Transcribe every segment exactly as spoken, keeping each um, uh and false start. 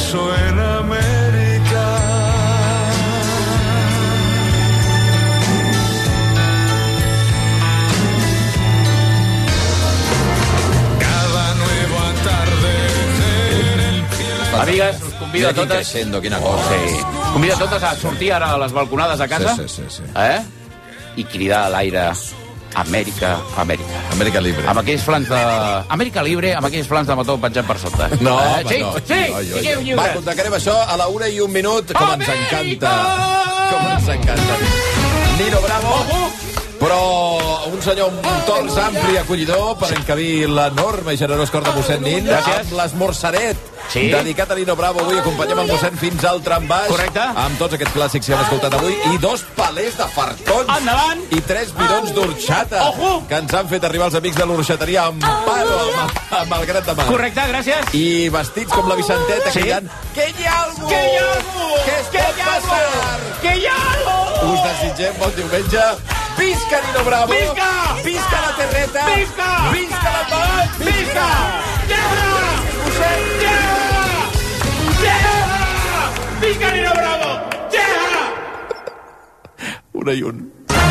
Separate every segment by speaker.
Speaker 1: eso en América. Cada nuevo atardecer el cielo...
Speaker 2: Amigues, us convido a totes...
Speaker 3: Crescendo, quina cosa.
Speaker 2: Sí. Convido a totes a sortir ara a les balconades a casa.
Speaker 3: Sí, sí, sí, sí.
Speaker 2: Eh? I cridar a l'aire Amèrica, Amèrica.
Speaker 3: Amèrica Libre.
Speaker 2: Amb aquells flans de... Amèrica Libre, amb aquells flans de mató penjant per sota.
Speaker 3: No,
Speaker 2: eh?
Speaker 3: home,
Speaker 2: sí,
Speaker 3: no.
Speaker 2: Sí,
Speaker 3: Oi, oi,
Speaker 2: sigueu
Speaker 3: oi.
Speaker 2: lliures.
Speaker 3: Va, contacarem això a la una i un minut, com ens encanta. Com ens encanta. Nino Bravo, però un senyor amb un torç ampli acollidor per encabir l'enorme i generós cor de mossèn Nin.
Speaker 2: Gràcies.
Speaker 3: Amb l'esmorzaret.
Speaker 2: Sí.
Speaker 3: Dedicat a Nino Bravo. Avui acompanyem el mossèn fins al trambaix.
Speaker 2: Correcte.
Speaker 3: Amb tots aquests clàssics que hem escoltat avui. I dos palers de fartons.
Speaker 2: Endavant.
Speaker 3: I tres bidons d'orxata.
Speaker 2: Ojo.
Speaker 3: Que ens han fet arribar els amics de l'orxateria Amparo, amb, amb el gran de mà.
Speaker 2: Correcte, gràcies.
Speaker 3: I vestits com la Vicenteta,
Speaker 2: Sí.
Speaker 3: cridant que hi ha algú!
Speaker 2: Que hi ha algú!
Speaker 3: Que es
Speaker 2: Que
Speaker 3: pot
Speaker 2: hi ha algú!
Speaker 3: passar!
Speaker 2: Que hi ha algú!
Speaker 3: Us desitgem bon diumenge. Visca Nino Bravo!
Speaker 2: Visca!
Speaker 3: Visca la terreta!
Speaker 2: Visca!
Speaker 3: Visca l'endavant!
Speaker 2: Visca! Lleva!
Speaker 3: Mossèn!
Speaker 2: Visca Nino Bravo! Lleva!
Speaker 3: Una i un.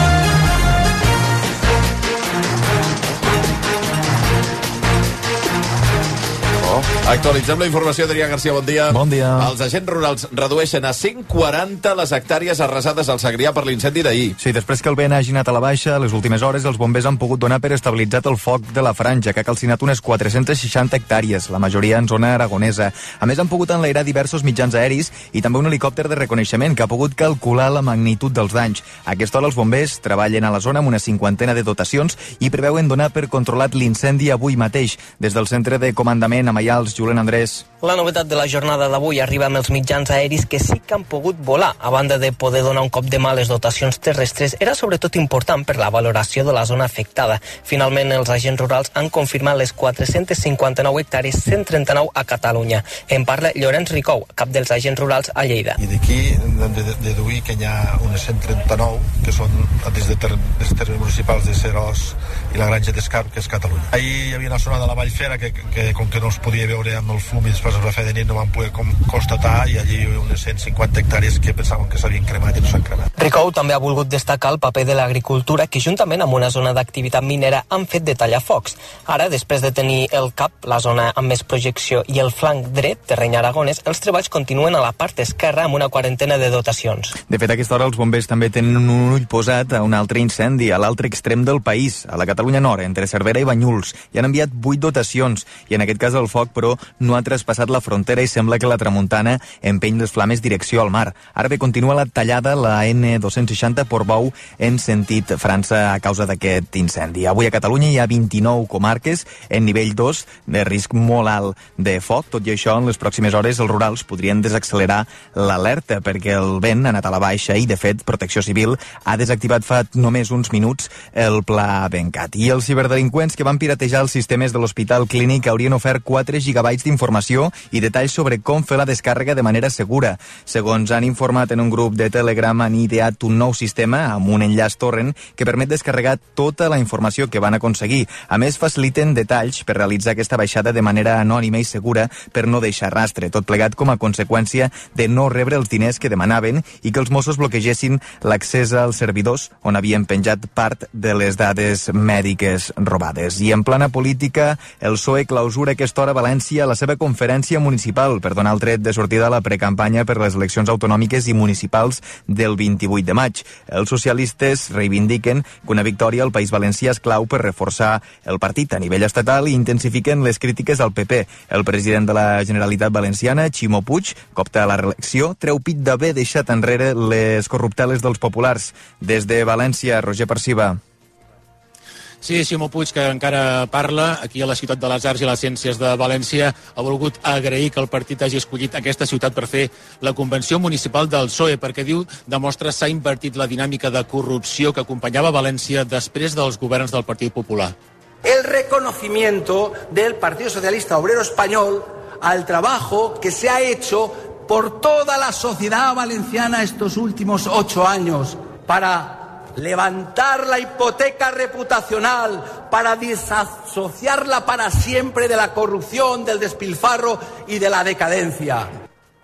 Speaker 3: Actualitzem la informació, Adrià Garcia, bon dia.
Speaker 4: Bon dia.
Speaker 3: Els agents rurals redueixen a cent quaranta les hectàrees arrasades al Segrià per l'incendi d'ahir.
Speaker 4: Sí, després que el vent hagi anat a la baixa, a les últimes hores els bombers han pogut donar per estabilitzat el foc de la franja, que ha calcinat unes quatre-centes seixanta hectàrees, la majoria en zona aragonesa. A més, han pogut enlairar diversos mitjans aeris i també un helicòpter de reconeixement que ha pogut calcular la magnitud dels danys. A aquesta hora els bombers treballen a la zona amb una cinquantena de dotacions i preveuen donar per controlat l'incendi avui mateix. Des del centre de comandament a Maials, Julen Andrés.
Speaker 5: La novetat de la jornada d'avui arriba amb els mitjans aeris que sí que han pogut volar. A banda de poder donar un cop de mà a les dotacions terrestres, era sobretot important per la valoració de la zona afectada. Finalment, els agents rurals han confirmat les quatre-centes cinquanta-nou hectàrees, cent trenta-nou a Catalunya. En parla Llorenç Ricou, cap dels agents rurals a Lleida.
Speaker 6: I d'aquí hem de deduir que hi ha unes cent trenta-nou que són des de ter des termes municipals de Serós i la Granja d'Escarp, que és Catalunya. Ahir hi havia una zona de la Vallfera que, que com que no es podia veure amb el fum i després la fe de nit no van poder com constatar, i allí hi havia unes cent cinquanta hectàrees que pensaven que s'havien cremat i no s'han cremat.
Speaker 5: Ricou també ha volgut destacar el paper de l'agricultura que juntament amb una zona d'activitat minera han fet de tallafocs. Ara, després de tenir el cap, la zona amb més projecció i el flanc dret, terreny aragonès, els treballs continuen a la part esquerra amb una quarantena de dotacions.
Speaker 4: De fet, a aquesta hora els bombers també tenen un ull posat a un altre incendi a l'altre extrem del país, a la Catalunya Nord, entre Cervera i Banyuls. Hi han enviat vuit dotacions i en aquest cas el foc, però, no ha traspassat la frontera i sembla que la tramuntana empeny les flames direcció al mar. Ara bé, continua la tallada la ene dos-cents seixanta Portbou en sentit França a causa d'aquest incendi. Avui a Catalunya hi ha vint-i-nou comarques en nivell dos de risc molt alt de foc. Tot i això, en les pròximes hores els rurals podrien desaccelerar l'alerta perquè el vent ha anat a la baixa i, de fet, Protecció Civil ha desactivat fa només uns minuts el pla Bencat. I els ciberdelinqüents que van piratejar els sistemes de l'Hospital Clínic haurien ofert quatre gigabytes d'informació i detalls sobre com fer la descàrrega de manera segura. Segons han informat en un grup de Telegram, han ideat un nou sistema amb un enllaç torrent que permet descarregar tota la informació que van aconseguir. A més, faciliten detalls per realitzar aquesta baixada de manera anònima i segura per no deixar rastre, tot plegat com a conseqüència de no rebre els diners que demanaven i que els Mossos bloquegessin l'accés als servidors on havien penjat part de les dades mèdiques robades. I en plana política, el P S O E clausura aquesta hora a València la seva conferència municipal per donar el tret de sortida a la precampanya per les eleccions autonòmiques i municipals del vint-i-vuit de maig. Els socialistes reivindiquen que una victòria al País Valencià és clau per reforçar el partit a nivell estatal i intensifiquen les crítiques al P P. El president de la Generalitat Valenciana, Ximo Puig, que opta a la reelecció, treu pit d'haver deixat enrere les corrupteles dels populars. Des de València, Roger Perciba.
Speaker 7: Sí, Ximo Puig, que encara parla aquí a la ciutat de les Arts i les Ciències de València, ha volgut agrair que el partit hagi escollit aquesta ciutat per fer la convenció municipal del P S O E, perquè diu demostra s'ha invertit la dinàmica de corrupció que acompanyava València després dels governs del Partit Popular.
Speaker 8: El reconocimiento del Partido Socialista Obrero Español al trabajo que se ha hecho por toda la sociedad valenciana estos últimos ocho años para levantar la hipoteca reputacional, para disasociarla para siempre de la corrupción, del despilfarro y de la decadencia.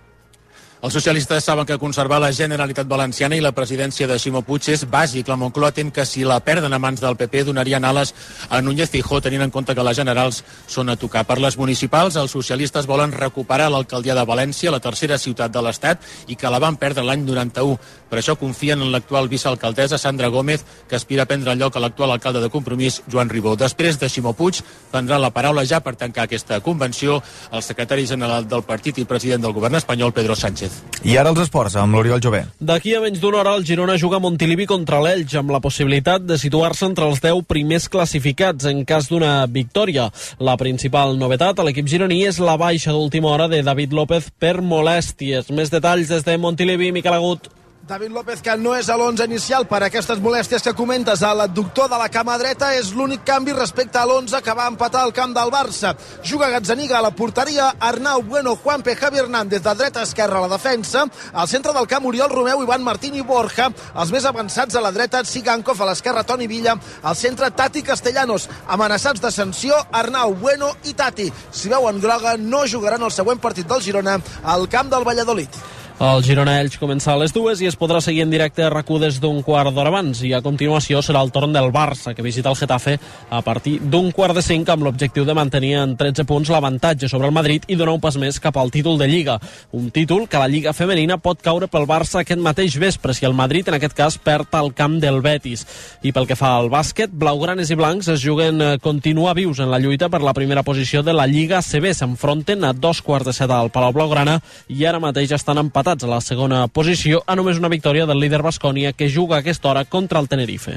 Speaker 7: Els socialistes saben que conservar la Generalitat Valenciana i la presidència de Ximo Puig és bàsic. La Moncloa entén que si la perden a mans del P P donarien ales a Núñez Feijóo, tenint en compte que les generals són a tocar. Per les municipals, els socialistes volen recuperar l'alcaldia de València, la tercera ciutat de l'Estat, i que la van perdre l'any noranta-u. Per això confien en l'actual vicealcaldessa Sandra Gómez, que aspira a prendre el lloc a l'actual alcalde de Compromís, Joan Ribó. Després de Ximo Puig, prendrà la paraula ja per tancar aquesta convenció el secretari general del partit i president del govern espanyol, Pedro Sánchez.
Speaker 4: I ara els esports, amb l'Oriol Jové.
Speaker 9: D'aquí a menys d'una hora el Girona juga a Montilivi contra l'Elx, amb la possibilitat de situar-se entre els deu primers classificats en cas d'una victòria. La principal novetat a l'equip gironí és la baixa d'última hora de David López per molèsties. Més detalls des de Montilivi, Miquel Agut.
Speaker 10: David López, que no és a l'onze inicial per aquestes molèsties que comentes a l'adductor de la cama dreta, és l'únic canvi respecte a l'onze que va empatar al camp del Barça. Juga Gazzaniga a la porteria, Arnau Bueno, Juanpe, Javi Hernández de dreta a esquerra a la defensa, al centre del camp Oriol Romeu, Ivan Martín i Borja, els més avançats a la dreta, Tsigankov, a l'esquerra Toni Villa, al centre Tati Castellanos, amenaçats de sanció Arnau Bueno i Tati. Si veuen groga, no jugaran el següent partit del Girona al camp del Valladolid.
Speaker 9: El Girona-Elx comença a les dues i es podrà seguir en directe a RAC u des d'un quart d'hora abans, i a continuació serà el torn del Barça, que visita el Getafe a partir d'un quart de cinc, amb l'objectiu de mantenir en tretze punts l'avantatge sobre el Madrid i donar un pas més cap al títol de Lliga. Un títol que la Lliga femenina pot caure pel Barça aquest mateix vespre, si el Madrid en aquest cas perd al camp del Betis. I pel que fa al bàsquet, blaugranes i blancs es juguen a continuar vius en la lluita per la primera posició de la Lliga A C B. S'enfronten a dos quarts de set al Palau Blaugrana i ara mateix estan empatats a la segona posició, a només una victòria del líder Baskonia, que juga a aquesta hora contra el Tenerife.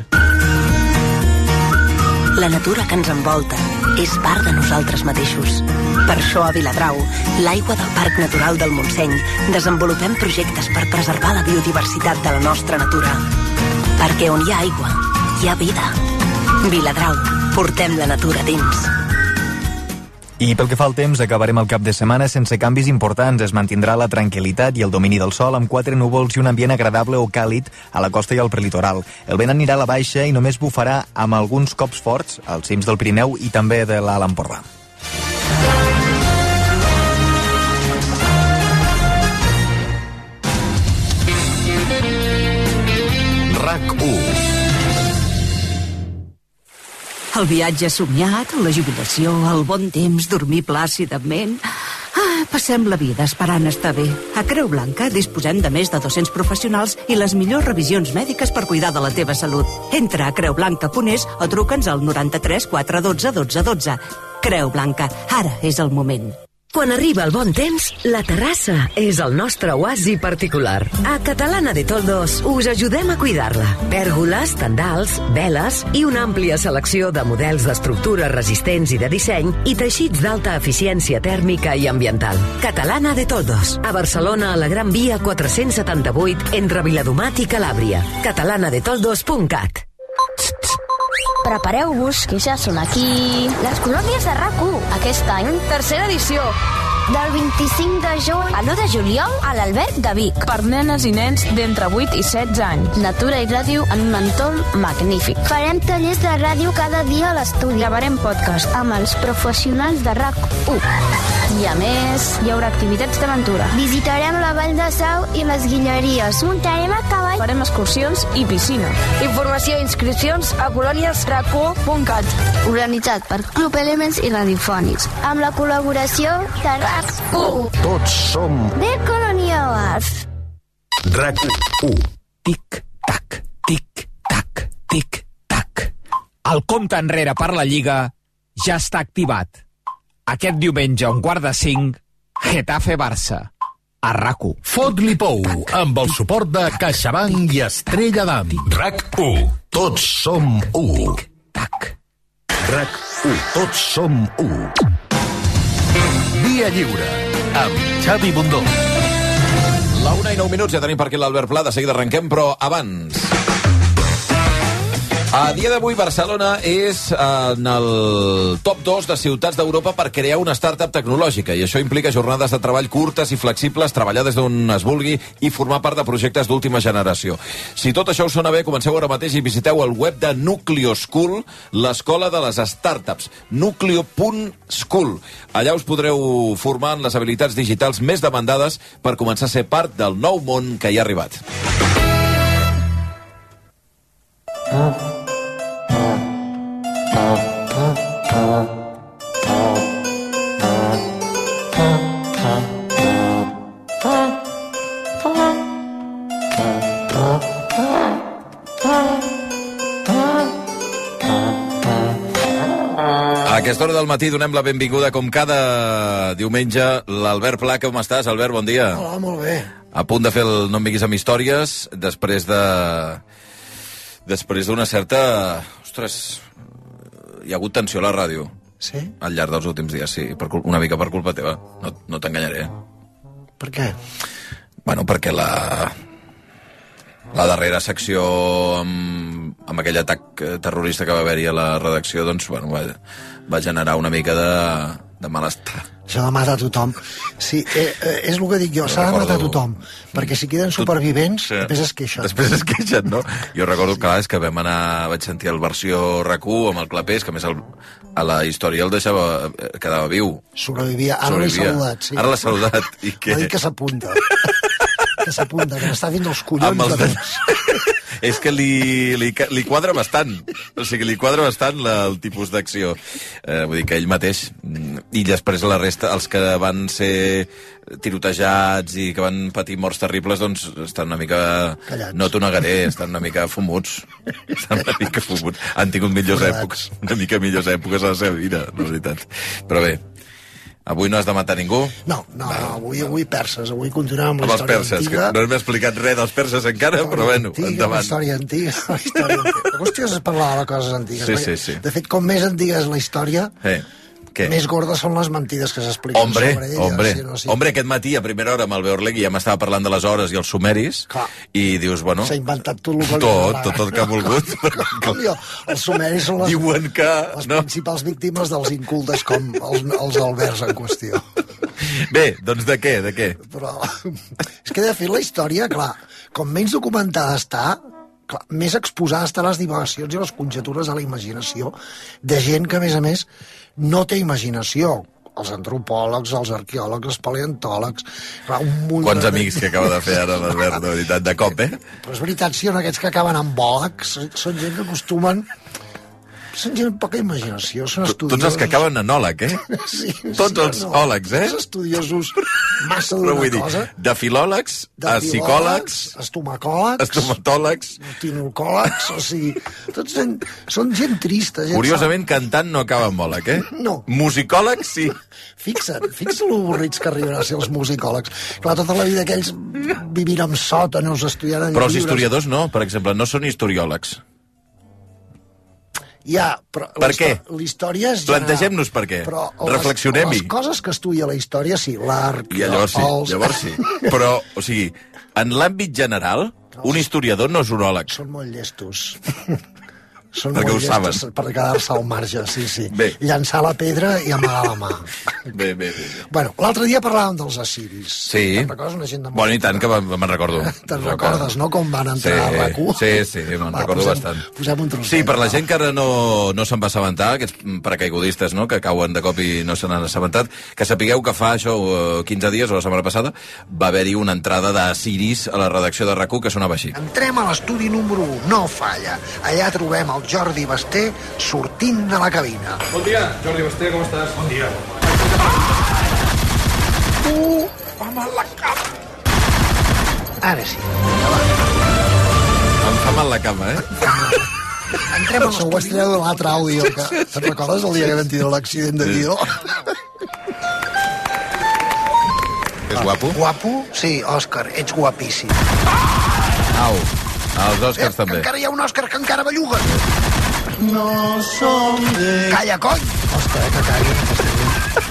Speaker 11: La natura que ens envolta és part de nosaltres mateixos. Per això a Viladrau, l'aigua del Parc Natural del Montseny, desenvolupem projectes per preservar la biodiversitat de la nostra natura. Perquè on hi ha aigua, hi ha vida. Viladrau, portem la natura dins.
Speaker 4: I pel que fa al temps, acabarem el cap de setmana sense canvis importants. Es mantindrà la tranquil·litat i el domini del sol, amb quatre núvols i un ambient agradable o càlid a la costa i al prelitoral. El vent anirà a la baixa i només bufarà amb alguns cops forts als cims del Pirineu i també de l'Alt Empordà.
Speaker 12: RAC u.
Speaker 13: El viatge somiat, la jubilació, el bon temps, dormir plàcidament... Ah, passem la vida esperant estar bé. A Creu Blanca disposem de més de dos-cents professionals i les millors revisions mèdiques per cuidar de la teva salut. Entra a creu blanca punt es o truca'ns al noranta-tres quatre dotze dotze dotze. Creu Blanca, ara és el moment.
Speaker 14: Quan arriba el bon temps, la terrassa és el nostre oasi particular. A Catalana de Toldos us ajudem a cuidar-la. Pèrgoles, tendals, veles i una àmplia selecció de models d'estructures resistents i de disseny i teixits d'alta eficiència tèrmica i ambiental. Catalana de Toldos, a Barcelona, a la Gran Via quatre-cents setanta-vuit, entre Viladomat i Calàbria. catalana de toldos punt cat.
Speaker 15: Prepareu-vos, que ja són aquí les colònies de RAC u. Aquest any, tercera edició. Del vint-i-cinc de juny a l'u de juliol a l'Alberg de Vic. Per nenes i nens d'entre vuit i setze anys. Natura i ràdio en un entorn magnífic. Farem tallers de ràdio cada dia a l'estudi. Gravarem podcast amb els professionals de RAC u. I a més, hi haurà activitats d'aventura. Visitarem la Vall de Sau i les Guilleries. Muntarem a cavall. Farem excursions i piscina. Informació i inscripcions a colònies rac u punt cat. Organitzat per Club Elements i Radiofònics. Amb la col·laboració de RAC u.
Speaker 12: Tots som
Speaker 15: de colonials.
Speaker 12: RAC u.
Speaker 2: Tic-tac, tic-tac, tic-tac. El compte enrere per la Lliga ja està activat. Aquest diumenge, a un quart de cinc, Getafe-Barça, a RAC u.
Speaker 12: Fot-li pou, amb el suport de CaixaBank i Estrella d'Am. RAC u. Tots som u.
Speaker 2: Tac.
Speaker 12: RAC u. Tots som u. Via Lliure, amb Xavi Bundó.
Speaker 3: La una i nou minuts, ja tenim per aquí l'Albert Pla, de seguida arrenquem, però abans... A dia d'avui, Barcelona és en el top dos de ciutats d'Europa per crear una startup tecnològica, i això implica jornades de treball curtes i flexibles, treballar des d'on es vulgui i formar part de projectes d'última generació. Si tot això us sona bé, comenceu ara mateix i visiteu el web de Nucleo School, l'escola de les startups, nucleo punt school. Allà us podreu formar en les habilitats digitals més demandades per començar a ser part del nou món que hi ha arribat. A aquesta hora del matí donem la benvinguda, com cada diumenge, l'Albert Pla. Com estàs, Albert? Bon dia.
Speaker 16: Hola, molt bé.
Speaker 3: A punt de fer el No em vinguis amb històries, després de... després d'una certa... Ostres, hi ha hagut tensió a la ràdio.
Speaker 16: Sí?
Speaker 3: Al llarg dels últims dies, sí. Per cul... Una mica per culpa teva. No, no t'enganyaré.
Speaker 16: Per què?
Speaker 3: Bueno, perquè la... la darrera secció amb, amb aquell atac terrorista que va haver-hi a la redacció, doncs, bueno, va, va generar una mica de, de malestar.
Speaker 16: S'ha de matar tothom. Sí, eh, eh, és el que dic jo, s'ha de matar tothom, perquè si queden supervivents, sí. Després es queixen.
Speaker 3: Després es queixen, no? Jo recordo, clar, és que vam anar, vaig sentir el versió RAC u amb el Clapés, que a més el, a la història el deixava, quedava viu.
Speaker 16: Sobrevivia, ara l'he saludat, sí.
Speaker 3: Ara l'ha saludat. I que...
Speaker 16: Va dir que s'apunta. que s'apunta, que n'està dins els collons
Speaker 3: els
Speaker 16: de tots.
Speaker 3: És que li, li, li quadra bastant. O sigui, li quadra bastant la, el tipus d'acció. Eh, vull dir que ell mateix, i després la resta, els que van ser tirotejats i que van patir morts terribles, doncs estan una mica...
Speaker 16: Callats.
Speaker 3: No t'ho negaré, estan una mica fumuts. Estan una mica fumuts. Han tingut millors èpoques, una mica millors èpoques a la seva vida, la veritat. Però bé, avui no has de matar ningú?
Speaker 16: No, no, no, avui, avui perses, avui continuem amb la
Speaker 3: amb
Speaker 16: història
Speaker 3: els perses,
Speaker 16: antiga.
Speaker 3: Que no hem explicat res dels perses encara, però bueno,
Speaker 16: antiga,
Speaker 3: endavant.
Speaker 16: La història antiga, la història antiga. La qüestió és parlar de coses antigues.
Speaker 3: Sí, sí, sí.
Speaker 16: De fet, com més antiga és la història,
Speaker 3: Eh, què?
Speaker 16: més gordes són les mentides que s'expliquen
Speaker 3: Hombre,
Speaker 16: sobre ella.
Speaker 3: hombre,
Speaker 16: Sí, no, sí.
Speaker 3: hombre, aquest matí a primera hora amb el Beorlegui ja m'estava parlant de les hores i els sumeris.
Speaker 16: Clar.
Speaker 3: I dius, bueno...
Speaker 16: S'ha inventat tot el que li
Speaker 3: Tot,
Speaker 16: agrada.
Speaker 3: tot, tot que ha volgut.
Speaker 16: Com jo, els sumeris són les,
Speaker 3: Diuen que...
Speaker 16: les
Speaker 3: No.
Speaker 16: principals víctimes dels incultes com els, els alberts en qüestió.
Speaker 3: Bé, doncs de què, de què?
Speaker 16: Però és que de fet la història, clar, com menys documentada està, clar, més exposada estan les divagacions i les conjectures a la imaginació de gent que, a més a més, no té imaginació. Els antropòlegs, els arqueòlegs, els paleontòlegs... Clar, un munt
Speaker 3: Quants
Speaker 16: de...
Speaker 3: amics que acaba de fer ara l'Albert, de veritat, de cop, eh?
Speaker 16: Però és veritat, sí, aquests que acaben amb bòlegs són gent que acostumen... Són gent amb poca imaginació, són estudiosos...
Speaker 3: Tots els que acaben en òleg, eh?
Speaker 16: Sí,
Speaker 3: Tots
Speaker 16: sí,
Speaker 3: els
Speaker 16: no.
Speaker 3: òlegs, eh?
Speaker 16: Els estudiosos massa
Speaker 3: Però
Speaker 16: d'una
Speaker 3: vull dir,
Speaker 16: cosa.
Speaker 3: de filòlegs
Speaker 16: De
Speaker 3: a
Speaker 16: filòlegs,
Speaker 3: psicòlegs,
Speaker 16: estomacòlegs,
Speaker 3: estomatòlegs...
Speaker 16: tinolcòlegs, o sigui, tots són, són gent trista. Gent
Speaker 3: Curiosament, cantant no acaba amb òleg, eh?
Speaker 16: No.
Speaker 3: Musicòlegs, sí.
Speaker 16: Fixa't, fixa't lo avorrits que arriben a ser els musicòlegs. Clar, tota la vida aquells vivint amb sòtanos, estudiant en
Speaker 3: Però els
Speaker 16: llibres...
Speaker 3: historiadors no, per exemple, no són historiòlegs.
Speaker 16: Ja, però
Speaker 3: Per
Speaker 16: la
Speaker 3: què?
Speaker 16: histò- La història és general.
Speaker 3: Plantegem-nos per què.
Speaker 16: Però les-
Speaker 3: Reflexionem-hi.
Speaker 16: Les coses que estudia la història, sí, l'art...
Speaker 3: I llavors sí,
Speaker 16: els...
Speaker 3: llavors sí. Però, o sigui, en l'àmbit general, un historiador no és uròleg.
Speaker 16: Són molt llestos. Són
Speaker 3: Perquè
Speaker 16: molt
Speaker 3: ho saben.
Speaker 16: llestos per quedar-se al marge, sí, sí.
Speaker 3: Bé.
Speaker 16: Llançar la pedra i amagar la mà.
Speaker 3: Bé, bé, bé.
Speaker 16: Bueno, l'altre dia parlàvem dels assiris.
Speaker 3: Sí.
Speaker 16: Te'n recordes? Una gent de
Speaker 3: Bueno, i tant, que me'n me'n recordo.
Speaker 16: Te'n recordes, no? Com van entrar
Speaker 3: Sí,
Speaker 16: a RAC u?
Speaker 3: sí, sí, me'n
Speaker 16: Va,
Speaker 3: recordo
Speaker 16: posem-
Speaker 3: bastant.
Speaker 16: Posem un trosset.
Speaker 3: Sí, per la gent que ara no, no se'n va assabentar, aquests paracaigudistes, no?, que cauen de cop i no se n'han assabentat, que sapigueu que fa això eh, quinze dies o la setmana passada va haver-hi una entrada d'Asiris a la redacció de RAC u que sonava així.
Speaker 16: Entrem a l'estudi número u, no falla. Allà trobem el Jordi Basté sortint de la cabina.
Speaker 17: Bon dia, Jordi Basté, com estàs? Bon dia.
Speaker 16: Uh, fam a la cama. Ara sí.
Speaker 3: Em fa mal la cama, eh?
Speaker 16: Entrem a l'estudi. Ho estrella de l'altre àudio. Que... Te'n recordes el dia que vam tenir l'accident de guió?
Speaker 3: És guapo?
Speaker 16: Guapo? Sí, Òscar, ets guapíssim.
Speaker 3: Au, als Oscars
Speaker 16: eh,
Speaker 3: també.
Speaker 16: Encara hi ha un Òscar que encara belluga. No som de... Calla, cony! Òscar, eh, que cagui.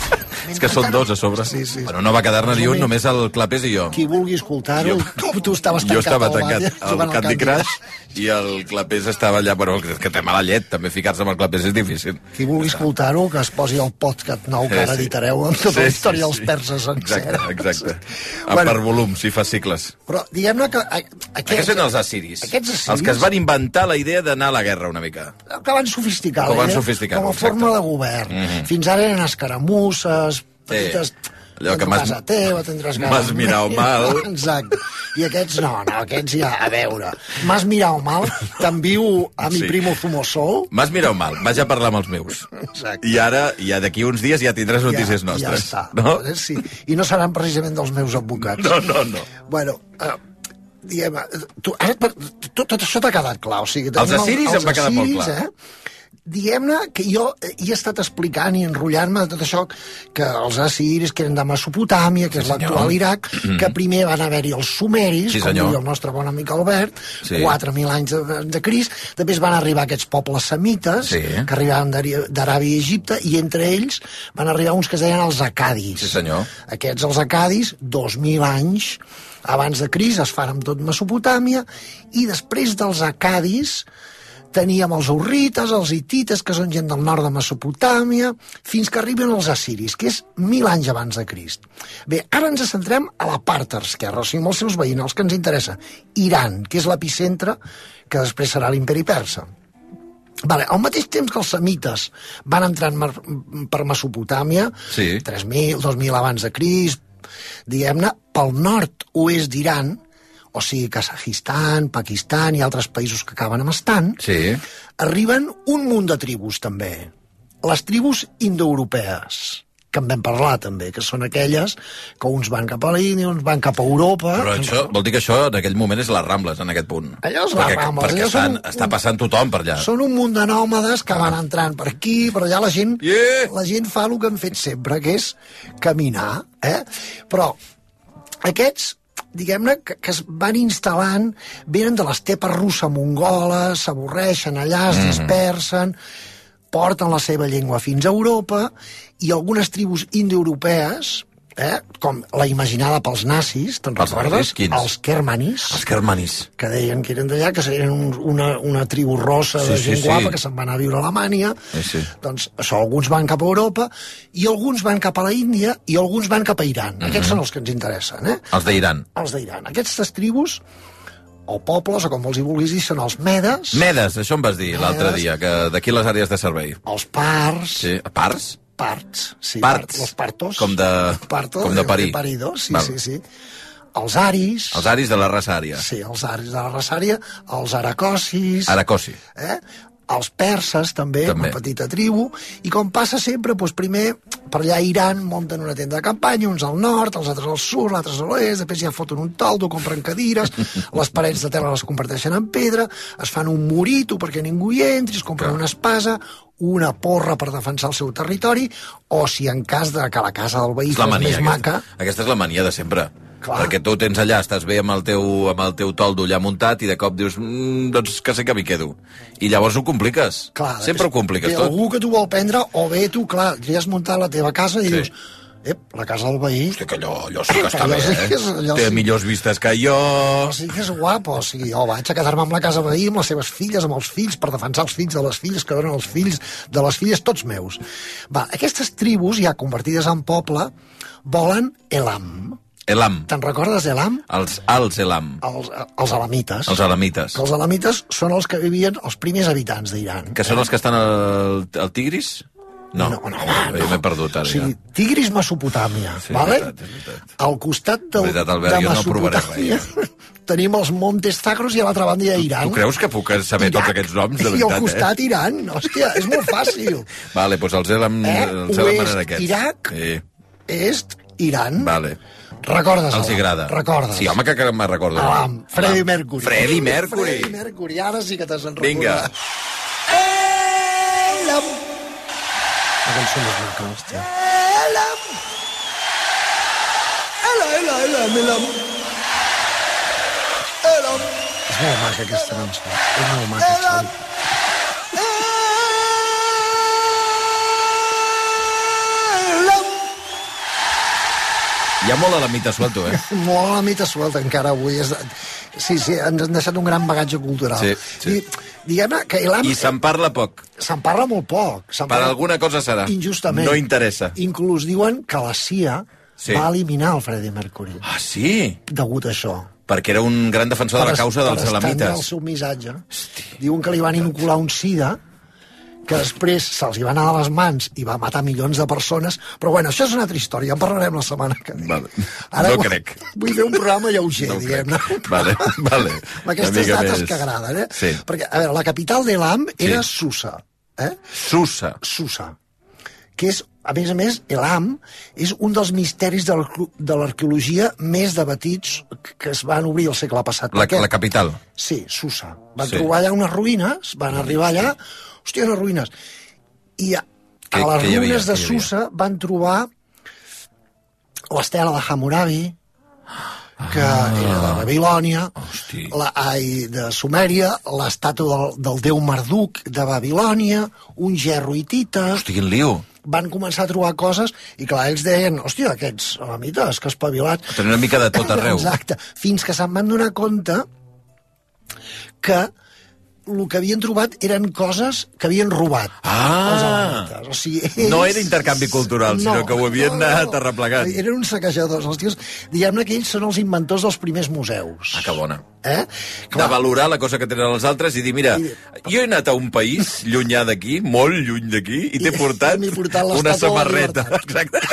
Speaker 3: És que són dos a sobre.
Speaker 16: Sí, sí.
Speaker 3: Bueno, no va quedar-ne ni un, només el Clapés i jo.
Speaker 16: Qui vulgui escoltar-ho, tu, tu estaves tancat
Speaker 3: Jo estava
Speaker 16: al
Speaker 3: tancat
Speaker 16: Candy,
Speaker 3: al
Speaker 16: jugant al
Speaker 3: Candy Crush i el Clapés estava allà, però és que té mala llet, també ficar-se amb el Clapés és difícil.
Speaker 16: Qui vulgui escoltar-ho, que es posi el podcast nou que ara
Speaker 3: Sí, sí.
Speaker 16: editareu amb tota la
Speaker 3: Sí,
Speaker 16: història
Speaker 3: sí,
Speaker 16: dels
Speaker 3: sí.
Speaker 16: perses sencera.
Speaker 3: Exacte, exacte.
Speaker 16: Bueno.
Speaker 3: Per volum, si fa cicles.
Speaker 16: Però diguem-ne que... a- Aquests,
Speaker 3: Aquests són els assiris.
Speaker 16: Aquests assiris...
Speaker 3: Els que es van inventar la idea d'anar a la guerra una mica.
Speaker 16: Que van sofisticar
Speaker 3: Que van
Speaker 16: la idea
Speaker 3: sofisticar-ho,
Speaker 16: com a forma de govern.
Speaker 3: Mhm.
Speaker 16: Fins ara eren escaramusses, petites...
Speaker 3: Allò que
Speaker 16: a
Speaker 3: m'has-
Speaker 16: casa teva, tindràs ganes.
Speaker 3: m'has mirau mal.
Speaker 16: Exacte. I aquests no, no, aquests ja, a veure. M'has mirau mal, te'n viu a mi
Speaker 3: Sí.
Speaker 16: primo Fumosol.
Speaker 3: M'has mirat mal, vaig a parlar amb els meus.
Speaker 16: Exacte.
Speaker 3: I ara, ja d'aquí uns dies ja tindràs notícies
Speaker 16: ja,
Speaker 3: nostres.
Speaker 16: Ja està.
Speaker 3: No?
Speaker 16: Eh, Sí. I no seran precisament dels meus advocats.
Speaker 3: No, no, no.
Speaker 16: Bueno, eh, diguem, eh, tu, ara, per- tot, tot això t'ha quedat clar. O sigui,
Speaker 3: Els
Speaker 16: tenim el-
Speaker 3: assiris em va quedar molt
Speaker 16: assiris,
Speaker 3: clar.
Speaker 16: Eh? Diguem-ne que jo eh, hi he estat explicant i enrotllant-me de tot això, que els assiris, que eren de Mesopotàmia, que és
Speaker 3: senyor.
Speaker 16: l'actual Iraq,
Speaker 3: Mhm.
Speaker 16: que primer van haver-hi els sumeris,
Speaker 3: Sí,
Speaker 16: com
Speaker 3: senyor.
Speaker 16: diu el nostre bon amic Albert,
Speaker 3: Sí.
Speaker 16: quatre mil anys de, de Crist, després van arribar aquests pobles semites,
Speaker 3: Sí.
Speaker 16: que arribaven d'Ari- d'Aràbia i Egipte, i entre ells van arribar uns que es deien els acadis.
Speaker 3: Sí, senyor.
Speaker 16: Aquests, els acadis, dos mil anys abans de Crist, es fan amb tot Mesopotàmia, i després dels acadis teníem els urrites, els hitites, que són gent del nord de Mesopotàmia, fins que arriben els assiris, que és mil anys abans de Crist. Bé, ara ens centrem a la part esquerra, o sigui, amb els seus veïns, els que ens interessa. Iran, que és l'epicentre, que després serà l'imperi persa. Vale, al mateix temps que els semites van entrar per Mesopotàmia,
Speaker 3: Sí.
Speaker 16: tres mil, dos mil abans de Crist, diguem-ne, pel nord-oest d'Iran, o sigui, Kazajistan, Pakistan i altres països que acaben amb estan,
Speaker 3: Sí.
Speaker 16: arriben un munt de tribus, també. Les tribus indoeuropees, que en vam parlar, també, que són aquelles que uns van cap a l'Índia, uns van cap a Europa...
Speaker 3: Però això vol dir que això en aquell moment és les Rambles, en aquest punt.
Speaker 16: Allò és les
Speaker 3: perquè,
Speaker 16: Rambles,
Speaker 3: Perquè
Speaker 16: allò
Speaker 3: estan,
Speaker 16: són un-
Speaker 3: està passant tothom per allà.
Speaker 16: Són un munt de nòmades que van entrant per aquí, però ja la gent,
Speaker 3: Yeah.
Speaker 16: la gent fa el que han fet sempre, que és caminar, eh? Però aquests, diguem-ne, que, que es van instal·lant, venen de l'estepa russa mongola, s'avorreixen allà, es
Speaker 3: Mm.
Speaker 16: dispersen, porten la seva llengua fins a Europa, i algunes tribus indoeuropees, eh, com la imaginada pels nazis, te'n
Speaker 3: Els
Speaker 16: recordes?
Speaker 3: nazis, quins?
Speaker 16: Els kermanis.
Speaker 3: Els kermanis.
Speaker 16: Que deien que eren d'allà, que eren un, una, una tribu rossa de
Speaker 3: Sí, sí,
Speaker 16: gent
Speaker 3: sí.
Speaker 16: guapa, que se'n van anar a viure a Alemanya.
Speaker 3: Sí, sí.
Speaker 16: Doncs això, alguns van cap a Europa, i alguns van cap a la Índia, i alguns van cap a Iran.
Speaker 3: Mhm.
Speaker 16: Aquests són els que ens interessen, eh?
Speaker 3: Els d'Iran.
Speaker 16: Els d'Iran. Aquestes tribus, o pobles, o com els hi vulguis dir, són els medes,
Speaker 3: Medes, això em vas dir l'altre
Speaker 16: Medes.
Speaker 3: dia, que d'aquí les àrees de servei.
Speaker 16: els pars,
Speaker 3: Sí. Pars?
Speaker 16: parts, sí,
Speaker 3: Parts.
Speaker 16: los partos,
Speaker 3: Com de,
Speaker 16: partos,
Speaker 3: com de parir.
Speaker 16: paridos, sí,
Speaker 3: Val.
Speaker 16: sí, sí. Els aris,
Speaker 3: Els aris de la raça ària.
Speaker 16: sí, els aris de la raça ària, els aracosis,
Speaker 3: Aracosi.
Speaker 16: eh? els perses també,
Speaker 3: També.
Speaker 16: una petita tribu, i com passa sempre, doncs primer per allà a Iran munten una tenda de campanya, uns al nord, els altres al sud, els altres a l'oest, després ja foten un toldo, compren cadires, les parets de tela les converteixen en pedra, es fan un murito perquè ningú hi entri, es compren una espasa, una porra per defensar el seu territori, o si en cas de que la casa del veí
Speaker 3: És la
Speaker 16: fos
Speaker 3: mania,
Speaker 16: més
Speaker 3: aquesta.
Speaker 16: maca,
Speaker 3: Aquesta és la mania de sempre.
Speaker 16: Clar.
Speaker 3: Perquè tu tens allà, estàs bé amb el teu, amb el teu toldo allà muntat i de cop dius, mm, doncs que sé que m'hi quedo. I llavors ho compliques.
Speaker 16: clar,
Speaker 3: Sempre ho compliques
Speaker 16: té
Speaker 3: tot.
Speaker 16: algú que t'ho vol prendre, o bé tu, clar, ja has muntat la teva casa i
Speaker 3: Sí.
Speaker 16: dius, ep, la casa del veí...
Speaker 3: Hòstia, que allò, allò sí que està
Speaker 16: Allò
Speaker 3: bé,
Speaker 16: sí que és-
Speaker 3: eh?
Speaker 16: allò
Speaker 3: Té
Speaker 16: sí.
Speaker 3: millors vistes que jo.
Speaker 16: Sí que és guapo, o sigui, jo vaig a quedar-me amb la casa veí, amb les seves filles, amb els fills, per defensar els fills de les filles que donen els fills de les filles, tots meus. Va, aquestes tribus, ja convertides en poble, volen Elam.
Speaker 3: Elam.
Speaker 16: Te'n recordes d'Elam?
Speaker 3: Els als Elam.
Speaker 16: Els, els elamites.
Speaker 3: Els elamites.
Speaker 16: Que els elamites són els que vivien, els primers habitants d'Iran.
Speaker 3: Que són els que estan al, al Tigris? No,
Speaker 16: No, no, no,
Speaker 3: jo m'he perdut ara.
Speaker 16: O sigui, Tigris, Mesopotàmia,
Speaker 3: Sí, és
Speaker 16: vale?
Speaker 3: veritat, és veritat.
Speaker 16: Al costat del,
Speaker 3: És veritat, Albert,
Speaker 16: de
Speaker 3: jo no provaré
Speaker 16: Mesopotàmia tenim els Montes Zagros i a l'altra banda hi ha Iran.
Speaker 3: Tu creus que puc saber tots aquests noms, de
Speaker 16: I al
Speaker 3: veritat,
Speaker 16: costat
Speaker 3: eh?
Speaker 16: Iran. Hòstia, és molt fàcil.
Speaker 3: Vale, doncs els Elam,
Speaker 16: Eh?
Speaker 3: els Elam
Speaker 16: Oest,
Speaker 3: eren aquests.
Speaker 16: Iraq.
Speaker 3: Sí,
Speaker 16: Est, Iran.
Speaker 3: vale.
Speaker 16: Recordes?
Speaker 3: Els hi agrada.
Speaker 16: Recordes.
Speaker 3: Sí, home, que, que me'n recordo.
Speaker 16: Elam, Freddie
Speaker 3: Elam.
Speaker 16: Mercury.
Speaker 3: Freddie Mercury.
Speaker 16: Freddie Mercury, ara sí que t'has enrecordat.
Speaker 3: Vinga.
Speaker 16: Elam. La cançó més maca, hòstia. Elam. Elam, elam, elam, elam. Elam. És molt maca aquesta cançó. És molt maca, Xavi. Elam.
Speaker 3: Hi ha molt elamita suelto, eh?
Speaker 16: Molt elamita suelto, encara avui. És... Sí, sí, ens han deixat un gran bagatge cultural.
Speaker 3: Sí, sí.
Speaker 16: I, diguem-ne que Elam...
Speaker 3: I se'n parla poc.
Speaker 16: Se'n parla molt poc.
Speaker 3: Per parla... alguna cosa serà.
Speaker 16: Injustament.
Speaker 3: No interessa.
Speaker 16: Inclús diuen que la C I A sí. va eliminar el Freddie Mercury.
Speaker 3: Ah, sí?
Speaker 16: Degut a això.
Speaker 3: Perquè era un gran defensor
Speaker 16: per
Speaker 3: de la causa dels elamites.
Speaker 16: Per estendre el seu missatge. Hosti. Diuen que li van inocular un sida que després se'ls hi va anar a les mans i va matar milions de persones, però bueno, això és una altra història, en parlarem la setmana que ve.
Speaker 3: Vale.
Speaker 16: Ara
Speaker 3: no
Speaker 16: vull,
Speaker 3: crec.
Speaker 16: Vull fer un programa lleuger,
Speaker 3: no
Speaker 16: diguem-ne.
Speaker 3: Vale, vale.
Speaker 16: Amb aquestes dates més... que agraden, eh?
Speaker 3: Sí.
Speaker 16: Perquè, a veure, la capital d'Elam era
Speaker 3: sí.
Speaker 16: Susa. Eh?
Speaker 3: Susa.
Speaker 16: Susa. Que és, a més a més, Elam és un dels misteris de l'arqueologia més debatits que es van obrir el segle passat.
Speaker 3: La, la capital?
Speaker 16: Sí, Susa. Van
Speaker 3: sí.
Speaker 16: trobar allà unes ruïnes, van arribar allà, hòstia, unes ruïnes. I a, a
Speaker 3: que,
Speaker 16: les
Speaker 3: que
Speaker 16: ruïnes de Susa van trobar l'estela de Hammurabi, que ah, era de Babilònia, la, ai, de Sumèria, l'estàtua del, del déu Marduk de Babilònia, un gerro hitita...
Speaker 3: Hosti, quin lío!
Speaker 16: Van començar a trobar coses i clar, ells deien, hòstia, aquests elamites, que espavilat...
Speaker 3: Tenen una mica de tot arreu.
Speaker 16: Exacte, fins que se'n van donar compte que el que havien trobat eren coses que havien robat
Speaker 3: ah,
Speaker 16: els elamites. O sigui, ells...
Speaker 3: No era intercanvi cultural, no, sinó que ho havien no, anat arreplegant.
Speaker 16: Eren uns saquejadors. Els tios, diguem-ne que ells són els inventors dels primers museus.
Speaker 3: Ah, que bona.
Speaker 16: Eh?
Speaker 3: De valorar la cosa que tenen els altres i dir, mira, jo he anat a un país llunyà d'aquí, molt lluny d'aquí, i t'he portat, I portat una samarreta. Exacte.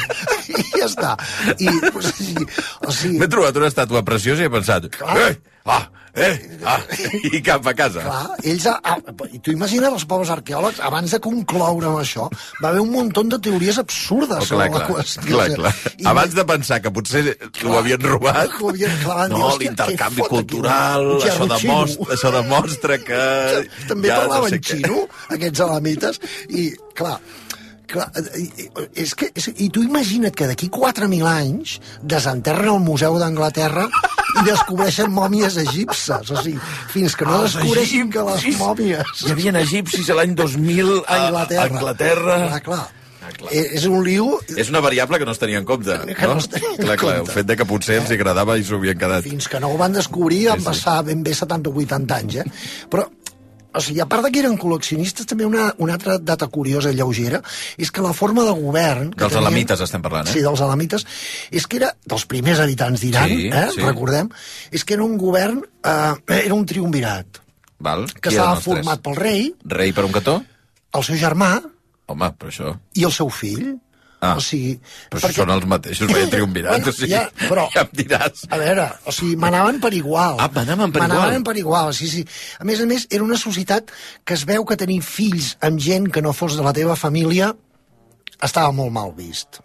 Speaker 16: I ja està. I, o sigui, o sigui...
Speaker 3: M'he trobat una estàtua preciosa i he pensat, eh, ah, eh, ah, i cap a casa.
Speaker 16: Clar, ells, ah, i tu imagines els pobres arqueòlegs, abans de concloure amb això, va haver un munt de teories absurdes
Speaker 3: oh,
Speaker 16: sobre
Speaker 3: clar,
Speaker 16: la qüestió.
Speaker 3: Clar, clar. I abans de pensar que potser ho havien robat,
Speaker 16: ho havien, clar,
Speaker 3: no, l'intercanvi cultural, això demostra, això demostra que...
Speaker 16: També
Speaker 3: ja
Speaker 16: parlaven
Speaker 3: no sé
Speaker 16: xino, aquests elamites, i, clar, Clar, és que, és, i tu imagina't que d'aquí quatre mil anys desenterren el Museu d'Anglaterra i descobreixen mòmies egipces. O sigui, fins que no ah, descobreixin que les mòmies...
Speaker 3: Hi havia egipcis a l'any dos mil a Anglaterra. A Anglaterra.
Speaker 16: Clar, clar. Ah, clar. És un lío...
Speaker 3: És una variable que no es tenia en compte.
Speaker 16: Que no, no es tenia en
Speaker 3: clar, clar,
Speaker 16: compte.
Speaker 3: El fet de que potser els agradava i s'ho havien quedat.
Speaker 16: Fins que no ho van descobrir sí, van passar ben bé setanta o vuitanta anys, eh? Però... O sigui, a part que eren col·leccionistes, també una, una altra data curiosa i lleugera és que la forma de govern...
Speaker 3: Dels tenien, elamites estem parlant, eh?
Speaker 16: Sí, dels elamites. És que era dels primers habitants d'Iran, sí, eh? Sí. Recordem. És que era un govern... Eh, era un triumvirat.
Speaker 3: Val.
Speaker 16: Que estava format pel rei...
Speaker 3: Rei per un cató?
Speaker 16: El seu germà...
Speaker 3: Home, però això...
Speaker 16: I el seu fill...
Speaker 3: Ah,
Speaker 16: o sigui,
Speaker 3: però perquè... són els mateixos, veia triumvirat, bueno, o sigui, ja, però, ja em diràs.
Speaker 16: A veure, o sigui, manaven per igual.
Speaker 3: Ah, manaven per
Speaker 16: manaven
Speaker 3: igual.
Speaker 16: per igual, sí, sí. A més a més, era una societat que es veu que tenir fills amb gent que no fos de la teva família estava molt mal vist.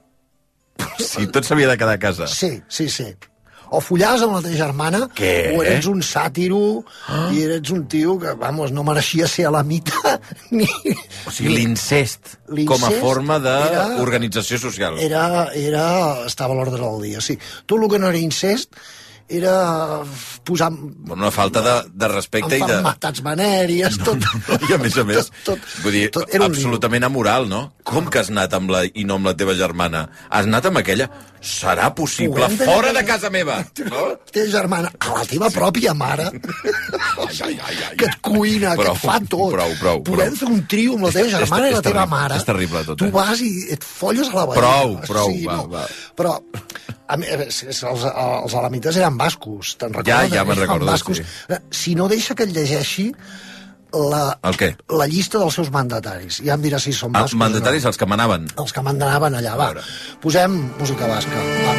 Speaker 3: Sí, tot s'havia de quedar a casa.
Speaker 16: Sí, sí, sí. O follaves amb la teva germana,
Speaker 3: Què?
Speaker 16: o eres un sàtiro, ah. i eres un tio que, vamos, no mereixia ser elamita, ni...
Speaker 3: O sigui, l'incest, com a forma d'organització social.
Speaker 16: Era, era, estava a l'ordre del dia, sí. Tot el que no era incest era posar...
Speaker 3: Una falta de, de respecte i de...
Speaker 16: Enfermetats venèries, tot...
Speaker 3: No, no, I a més a més, tot, tot, vull dir,
Speaker 16: tot
Speaker 3: absolutament amoral, no? Com que has anat amb la, i no amb la teva germana? Has anat amb aquella? Serà possible, fora de casa meva!
Speaker 16: No? Teva germana, a la teva pròpia mare, ai, ai, ai, ai. que et cuina, prou, que et fa tot.
Speaker 3: Prou, prou,
Speaker 16: Podem fer un trio amb la teva germana és, és, i la teva mare.
Speaker 3: És terrible, tot.
Speaker 16: Tu vas i et folles a la veïna.
Speaker 3: Prou, prou,
Speaker 16: sí,
Speaker 3: va,
Speaker 16: no.
Speaker 3: va.
Speaker 16: Però... A mi, els, els elamites eren bascos, te'n recordes?
Speaker 3: Ja, ja me'n recordo,
Speaker 16: bascos.
Speaker 3: Sí.
Speaker 16: Si no deixa que et llegeixi la,
Speaker 3: el què?
Speaker 16: la llista dels seus mandataris. Ja em diràs si són bascos.
Speaker 3: Els mandataris, no. Els que manaven?
Speaker 16: Els que manaven allà, va. Posem música basca. Va,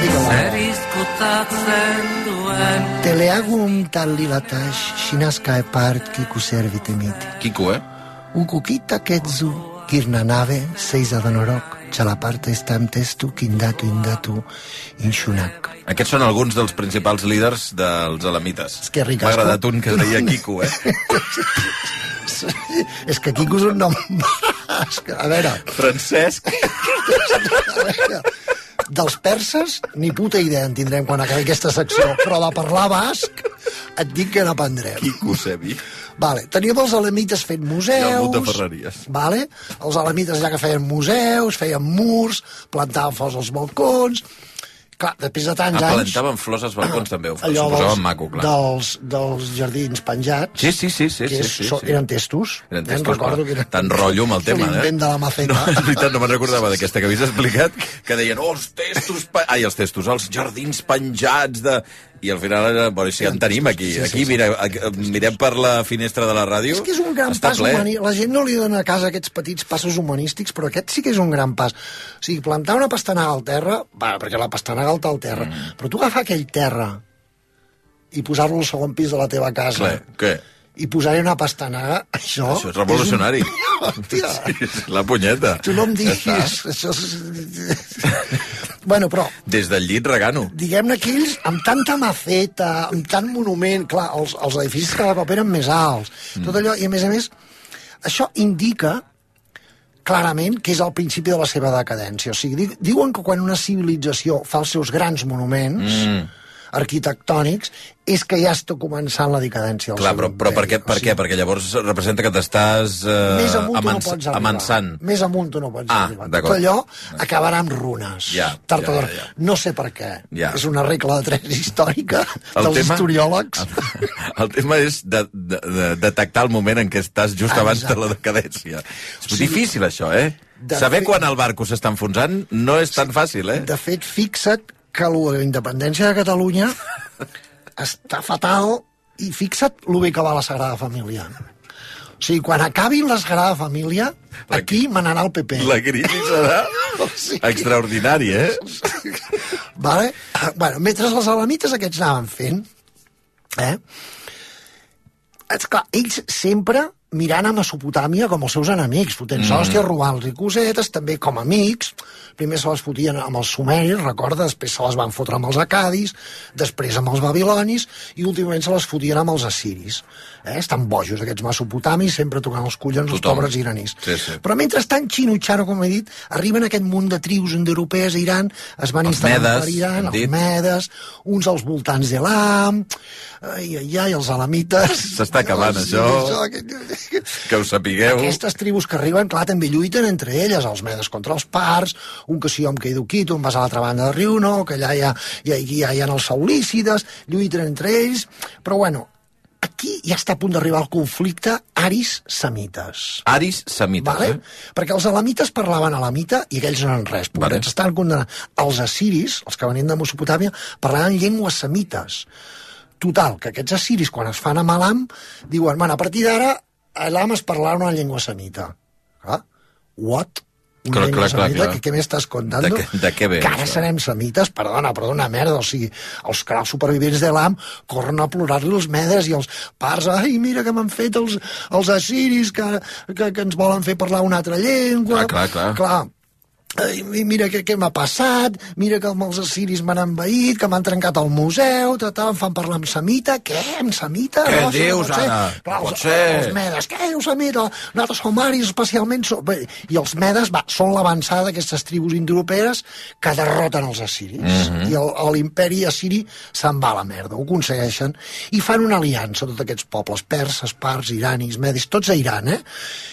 Speaker 16: Teleagum tallilatas, shinaska epart, kiku servitemit.
Speaker 3: Kiku, eh?
Speaker 16: Ukukita ketzu, kirnanave, seiza danorok. Xalaparte estam testu, kindatu, indatu, inshunak.
Speaker 3: Aquests són alguns dels principals líders dels elamites.
Speaker 16: És que
Speaker 3: M'ha agradat un que es deia Kiku, eh?
Speaker 16: És que Kiku és un nom basc. A veure...
Speaker 3: Francesc.
Speaker 16: A veure, dels perses, ni puta idea en tindrem quan acabi aquesta secció, però de parlar basc et dic que n'aprendrem.
Speaker 3: Kiku Sebi.
Speaker 16: Vale, teníem els elamites fent museus...
Speaker 3: I el munt de ferreries.
Speaker 16: Vale? Els elamites ja que feien museus, feien murs, plantaven flors als balcons... clar, després de tants
Speaker 3: ah,
Speaker 16: anys...
Speaker 3: plantaven flors als balcons, també. Ho
Speaker 16: allò
Speaker 3: suposaven maco, clar.
Speaker 16: Dels, dels jardins penjats...
Speaker 3: Sí, sí, sí. sí,
Speaker 16: que és,
Speaker 3: sí, sí, sí.
Speaker 16: Eren testos.
Speaker 3: Eren testos,
Speaker 16: recordo que eren...
Speaker 3: Tan rotllo amb el tema, eh?
Speaker 16: L'invent de la maceta.
Speaker 3: No, és veritat, no me'n recordava d'aquesta que havies explicat, que deien, oh, els testos... Pa... Ai, els testos, els jardins penjats de... I al final, bueno, si en tenim aquí.
Speaker 16: Sí, sí,
Speaker 3: aquí,
Speaker 16: sí.
Speaker 3: mira, mirem per la finestra de la ràdio.
Speaker 16: És que és un gran pas humanístic. La gent no li dona a casa aquests petits passos humanístics, però aquest sí que és un gran pas. O sigui, plantar una pastanaga al terra, va, perquè la pastanaga alta al terra, mm. però tu agafar aquell terra i posar-lo al segon pis de la teva casa...
Speaker 3: Clar, què?
Speaker 16: I posar-hi una pastanaga, això...
Speaker 3: Això és revolucionari.
Speaker 16: És un... Hòstia!
Speaker 3: Sí, la punyeta.
Speaker 16: Tu no em diguis, això és... Bueno, però...
Speaker 3: Des del llit regant-ho.
Speaker 16: Diguem-ne que ells, amb tanta maceta, amb tant monument... Clar, els, els edificis cada cop eren més alts. Mm. Tot allò, i a més a més, això indica clarament que és el principi de la seva decadència. O sigui, diuen que quan una civilització fa els seus grans monuments... Mm. arquitectònics, és que ja està començant la decadència del
Speaker 3: Clar,
Speaker 16: seu
Speaker 3: però, però per què? Per
Speaker 16: o sigui,
Speaker 3: què? Perquè llavors representa que t'estàs eh,
Speaker 16: més amunt
Speaker 3: amans,
Speaker 16: no pots arribar.
Speaker 3: amansant.
Speaker 16: Més amunt tu no pots
Speaker 3: ah,
Speaker 16: arribar. Tot allò acabarà amb runes.
Speaker 3: Ja,
Speaker 16: tard o
Speaker 3: ja,
Speaker 16: d'hora.
Speaker 3: ja, ja.
Speaker 16: No sé per què.
Speaker 3: Ja.
Speaker 16: És una regla de tres històrica
Speaker 3: el
Speaker 16: dels
Speaker 3: tema,
Speaker 16: historiòlegs.
Speaker 3: El, el tema és de, de, de detectar el moment en què estàs just abans Exacte. de la decadència. És o sigui, difícil, això, eh? Saber fet, quan el barco s'està enfonsant no és tan fàcil, eh?
Speaker 16: De fet, fixa't que la independència de Catalunya està fatal i fixa't lo bé que va la Sagrada Família. O sigui, quan acabin la Sagrada Família, la, aquí manarà el P P.
Speaker 3: La crisi serà sí. extraordinari, eh?
Speaker 16: Vale? Bueno, mentre les alamites aquests anaven fent, eh? És clar, ells sempre mirant a Mesopotàmia com els seus enemics, fotent-se mm. hòsties, robant-los i cosetes, també com amics. Primer se les fotien amb els sumeris, recorda, després se les van fotre amb els acadis, després amb els babilonis, i últimament se les fotien amb els assiris. Eh? Estan bojos, aquests mesopotamis, sempre tocant els collons els pobres iranis.
Speaker 3: Sí, sí.
Speaker 16: Però mentrestant, Xinutxaro, com he dit, arriben aquest munt de tribus indoeuropees a Iran, es van
Speaker 3: els
Speaker 16: instal·lar
Speaker 3: medes,
Speaker 16: per Iran, els medes, uns als voltants d'Elam, ai, ai, ai, els alamites...
Speaker 3: S'està acabant, això... Que ho sapigueu.
Speaker 16: Aquestes tribus que arriben, clar, també lluiten entre elles, els medes contra els parts, un que si hom que Quito, un vas a l'altra banda del riu, no, que allà hi ha, hi ha, hi ha, hi ha els saulícides, lluiten entre ells, però bueno, aquí ja està a punt d'arribar el conflicte aris-semites.
Speaker 3: Aris-semites,
Speaker 16: vale?
Speaker 3: eh?
Speaker 16: Perquè els alamites parlaven alamita i aquells no eren res, perquè vale. Ens estaven condemnant. Els assiris, els que venien de Mesopotàmia, parlaven llengües semites. Total, que aquests assiris, quan es fan amb Elam, diuen, bueno, a partir d'ara, a Elam es parlarà una llengua semita. Ah, what? Una
Speaker 3: clar,
Speaker 16: llengua
Speaker 3: clar,
Speaker 16: semita,
Speaker 3: clar,
Speaker 16: que què m'estàs contant?
Speaker 3: De, què, de què ve?
Speaker 16: Que ara serem semites? Perdona, perdona, merda, o sigui, els crals supervivents d'Elam corren a plorar-li els medes i els parts, ai, mira que m'han fet els, els assiris que, que, que ens volen fer parlar una altra llengua.
Speaker 3: Ah, clar, clar.
Speaker 16: Clar. Ai, mira què, què m'ha passat, mira que els assiris m'han envaït, que m'han trencat el museu, tal, em fan parlar amb semita, què, amb semita?
Speaker 3: Què
Speaker 16: no,
Speaker 3: dius,
Speaker 16: no
Speaker 3: ara?
Speaker 16: Clar,
Speaker 3: pot
Speaker 16: els,
Speaker 3: ser.
Speaker 16: Els medes, què dius, semita? Nosaltres som aris, especialment... Som... I els medes va, són l'avançada d'aquestes tribus indoeuropees que derroten els assiris. Mm-hmm. I l'imperi assiri se'n va a la merda, ho aconsegueixen, i fan una aliança, tots aquests pobles, perses, parts, iranis, medis, tots a Iran, eh?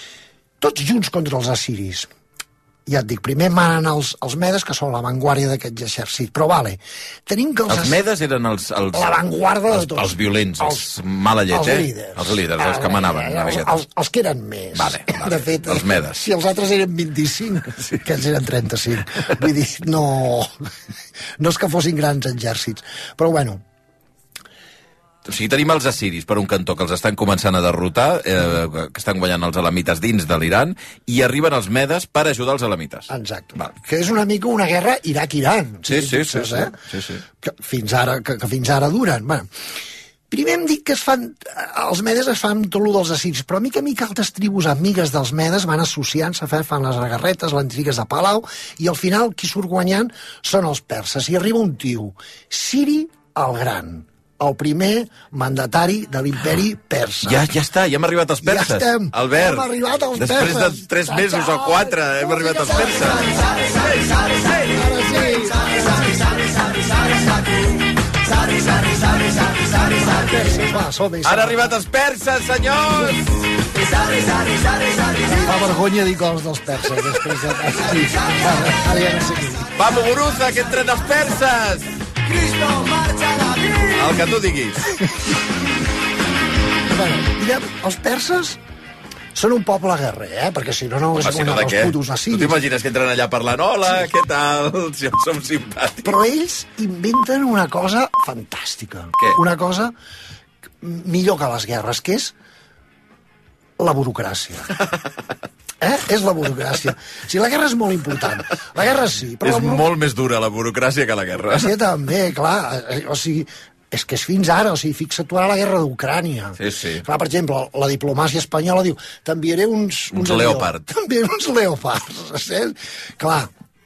Speaker 16: Tots junts contra els assiris. Ja et dic, primer manen els, els medes, que són l'avantguàrdia d'aquest exèrcit, però vale, tenim que els...
Speaker 3: Els medes eren els... els
Speaker 16: l'avantguarda de tots.
Speaker 3: Els violents, els, els mala llet,
Speaker 16: els
Speaker 3: eh?
Speaker 16: líders.
Speaker 3: Els líders, els que manaven.
Speaker 16: Els, els, els que eren més.
Speaker 3: Vale, vale.
Speaker 16: De fet,
Speaker 3: els medes.
Speaker 16: Si els altres eren vint-i-cinc, sí. Que ells eren trenta-cinc. Vull dir, no... No és que fossin grans exèrcits. Però bueno...
Speaker 3: O sigui, tenim els assiris per un cantó que els estan començant a derrotar, eh, que estan guanyant els elamites dins de l'Iran, i arriben els medes per ajudar els elamites.
Speaker 16: Exacte. Val. Que és una mica una guerra Iraq-Iran.
Speaker 3: Sí, sí, sí, sí,
Speaker 16: eh?
Speaker 3: sí, sí.
Speaker 16: Que fins ara, que, que fins ara duren. Bueno, primer hem dit que es fan, els medes es fan tot el dels assiris, però mica mica altres tribus amigues dels medes van associant-se, fan les agarretes, les intrigues de Palau, i al final qui surt guanyant són els perses. I arriba un tio, Ciri el Gran, el primer mandatari de l'imperi persa.
Speaker 3: Ja, ja està, ja hem arribat als perses.
Speaker 16: Ja estem,
Speaker 3: Albert,
Speaker 16: hem arribat als
Speaker 3: després
Speaker 16: perses.
Speaker 3: Després de tres mesos o quatre, hem arribat als perses. Han arribat els perses, senyors!
Speaker 16: Fa vergonya dir coses dels perses després de... Ara ja no sé què dir.
Speaker 3: Va, Muguruza, que entren els perses!
Speaker 16: Cristo, marxa David!
Speaker 3: El que tu diguis.
Speaker 16: Bueno, diguem, els perses són un poble guerrer, eh? Perquè si no, no hagués
Speaker 3: Si no,
Speaker 16: guanyat
Speaker 3: de què?
Speaker 16: els putos
Speaker 3: Tu
Speaker 16: assiris.
Speaker 3: t'imagines que entren allà parlant hola, què tal? Si som simpàtics.
Speaker 16: Però ells inventen una cosa fantàstica.
Speaker 3: Què?
Speaker 16: Una cosa millor que les guerres, que és la burocràcia. Eh? És la burocràcia. O sigui, la guerra és molt important. La guerra sí, però...
Speaker 3: És
Speaker 16: la buro...
Speaker 3: molt més dura la burocràcia que la guerra.
Speaker 16: Sí, també, clar. O sigui, és que és fins ara, o sigui, fixa't tu ara la guerra d'Ucrània.
Speaker 3: Sí, sí.
Speaker 16: Clar, per exemple, la diplomàcia espanyola diu t'enviaré uns...
Speaker 3: Uns Leopard.
Speaker 16: T'enviaré uns leopards, saps? Clar,